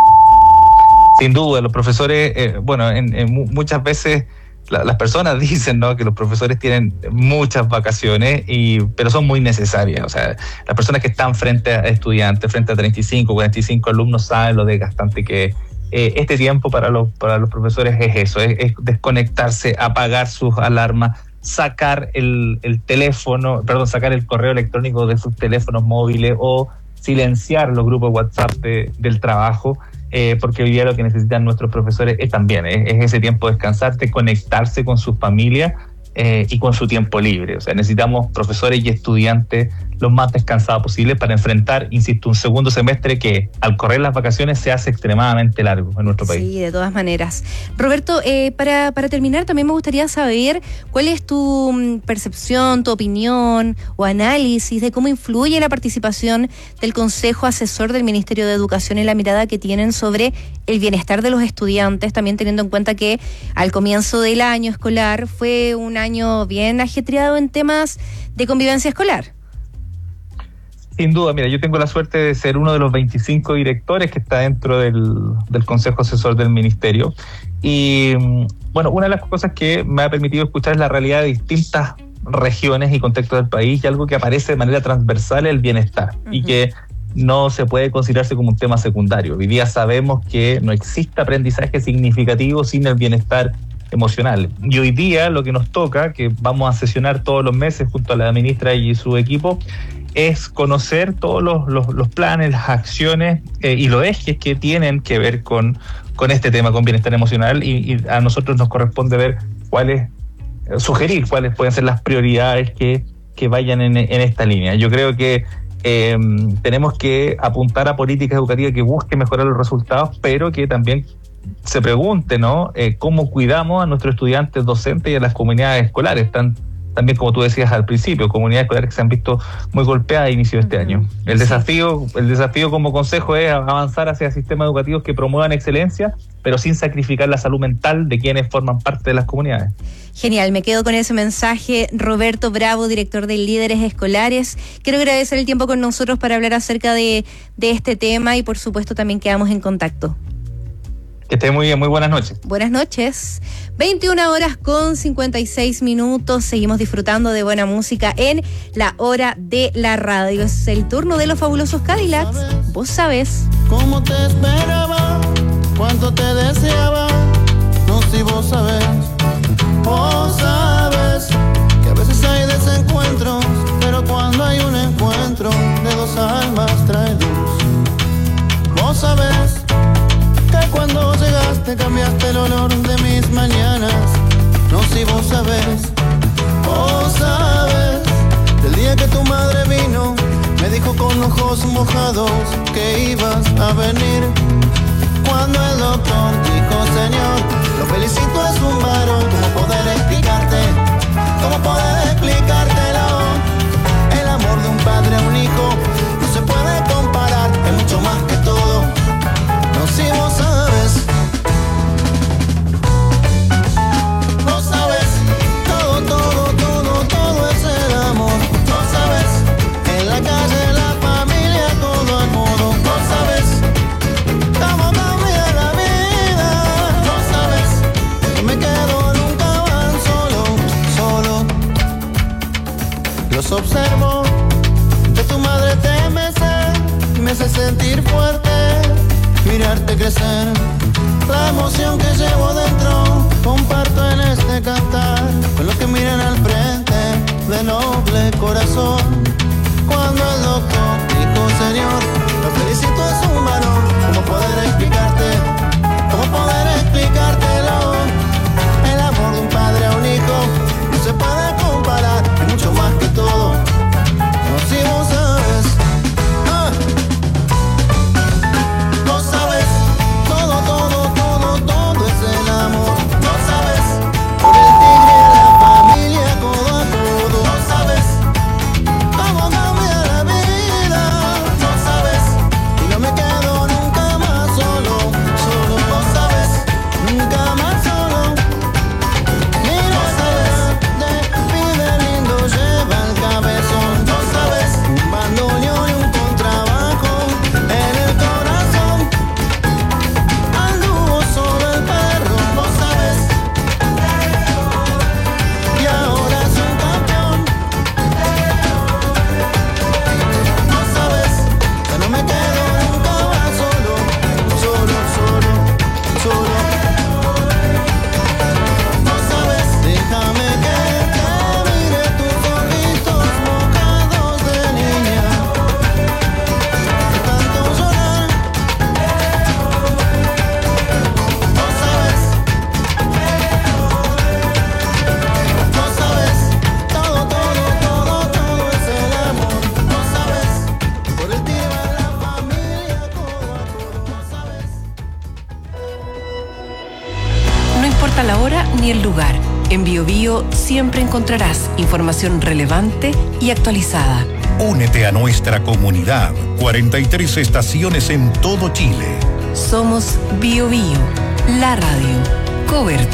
Sin duda, los profesores, muchas veces las personas dicen, ¿no?, que los profesores tienen muchas vacaciones, pero son muy necesarias. O sea, las personas que están frente a estudiantes, frente a 35, 45 alumnos, saben lo desgastante que es. Este tiempo para los profesores es eso, es desconectarse, apagar sus alarmas, sacar el correo electrónico de sus teléfonos móviles o silenciar los grupos de WhatsApp del trabajo, porque hoy día lo que necesitan nuestros profesores es ese tiempo de descansar, de conectarse con sus familias y con su tiempo libre. O sea, necesitamos profesores y estudiantes lo más descansados posible para enfrentar, insisto, un segundo semestre que al correr las vacaciones se hace extremadamente largo en nuestro país. Sí, de todas maneras. Roberto, para terminar también me gustaría saber cuál es tu percepción, tu opinión o análisis de cómo influye la participación del Consejo Asesor del Ministerio de Educación y la mirada que tienen sobre el bienestar de los estudiantes, también teniendo en cuenta que al comienzo del año escolar fue un año bien ajetreado en temas de convivencia escolar. Sin duda, mira, yo tengo la suerte de ser uno de los 25 directores que está dentro del Consejo Asesor del Ministerio. Y bueno, una de las cosas que me ha permitido escuchar es la realidad de distintas regiones y contextos del país, y algo que aparece de manera transversal es el bienestar, y que no se puede considerarse como un tema secundario. Hoy día sabemos que no existe aprendizaje significativo sin el bienestar emocional. Y hoy día lo que nos toca, que vamos a sesionar todos los meses junto a la ministra y su equipo, es conocer todos los planes, las acciones y los ejes que tienen que ver con este tema, con bienestar emocional, y a nosotros nos corresponde ver sugerir cuáles pueden ser las prioridades que vayan en esta línea. Yo creo que tenemos que apuntar a políticas educativas que busquen mejorar los resultados, pero que también se pregunte, ¿no? Cómo cuidamos a nuestros estudiantes docentes y a las comunidades escolares, también, como tú decías al principio, comunidades escolares que se han visto muy golpeadas a inicio de este año. El desafío como consejo es avanzar hacia sistemas educativos que promuevan excelencia, pero sin sacrificar la salud mental de quienes forman parte de las comunidades. Genial, me quedo con ese mensaje. Roberto Bravo, director de Líderes Escolares, quiero agradecer el tiempo con nosotros para hablar acerca de este tema, y por supuesto también quedamos en contacto. Que esté muy bien, muy buenas noches. Buenas noches. 21:56. Seguimos disfrutando de buena música en la hora de la radio. Es el turno de los fabulosos Cadillacs. Vos sabés. Cómo te esperaba, cuánto te deseaba. No, si vos sabés. Vos sabés que a veces hay desencuentros, pero cuando hay un encuentro de dos almas trae luz. Vos sabés que cuando llegaste cambiaste el olor de mis mañanas. No, si vos sabés. Vos sabés del día que tu madre vino, me dijo con ojos mojados que ibas a venir. Cuando el doctor dijo, señor, lo felicito, es un varón. ¿Cómo poder explicarte? ¿Cómo poder explicártelo? El amor de un padre a un hijo no se puede comparar, es mucho más que todo. No, si vos sabes. Vos sabes, todo es el amor. Vos sabes, en la calle, la familia, todo al modo. Vos sabes, cómo cambia la vida. Vos sabes, que me quedo, nunca van solo. Los observo, de tu madre te me hace sentir fuerte. Mirarte crecer, la emoción que llevo dentro, comparto en este cantar, con los que miran al frente, de noble corazón. Cuando el doctor dijo, señor, lo felicito, es un varón. ¿Cómo poder explicarte? ¿Cómo poder explicártelo? El amor de un padre a un hijo no se puede comparar, es mucho más que todo. No, si vos sabes. Todo es el amor. importa la hora ni el lugar. En BioBio siempre encontrarás información relevante y actualizada. Únete a nuestra comunidad. 43 estaciones en todo Chile. Somos BioBio, la radio. Cobertura.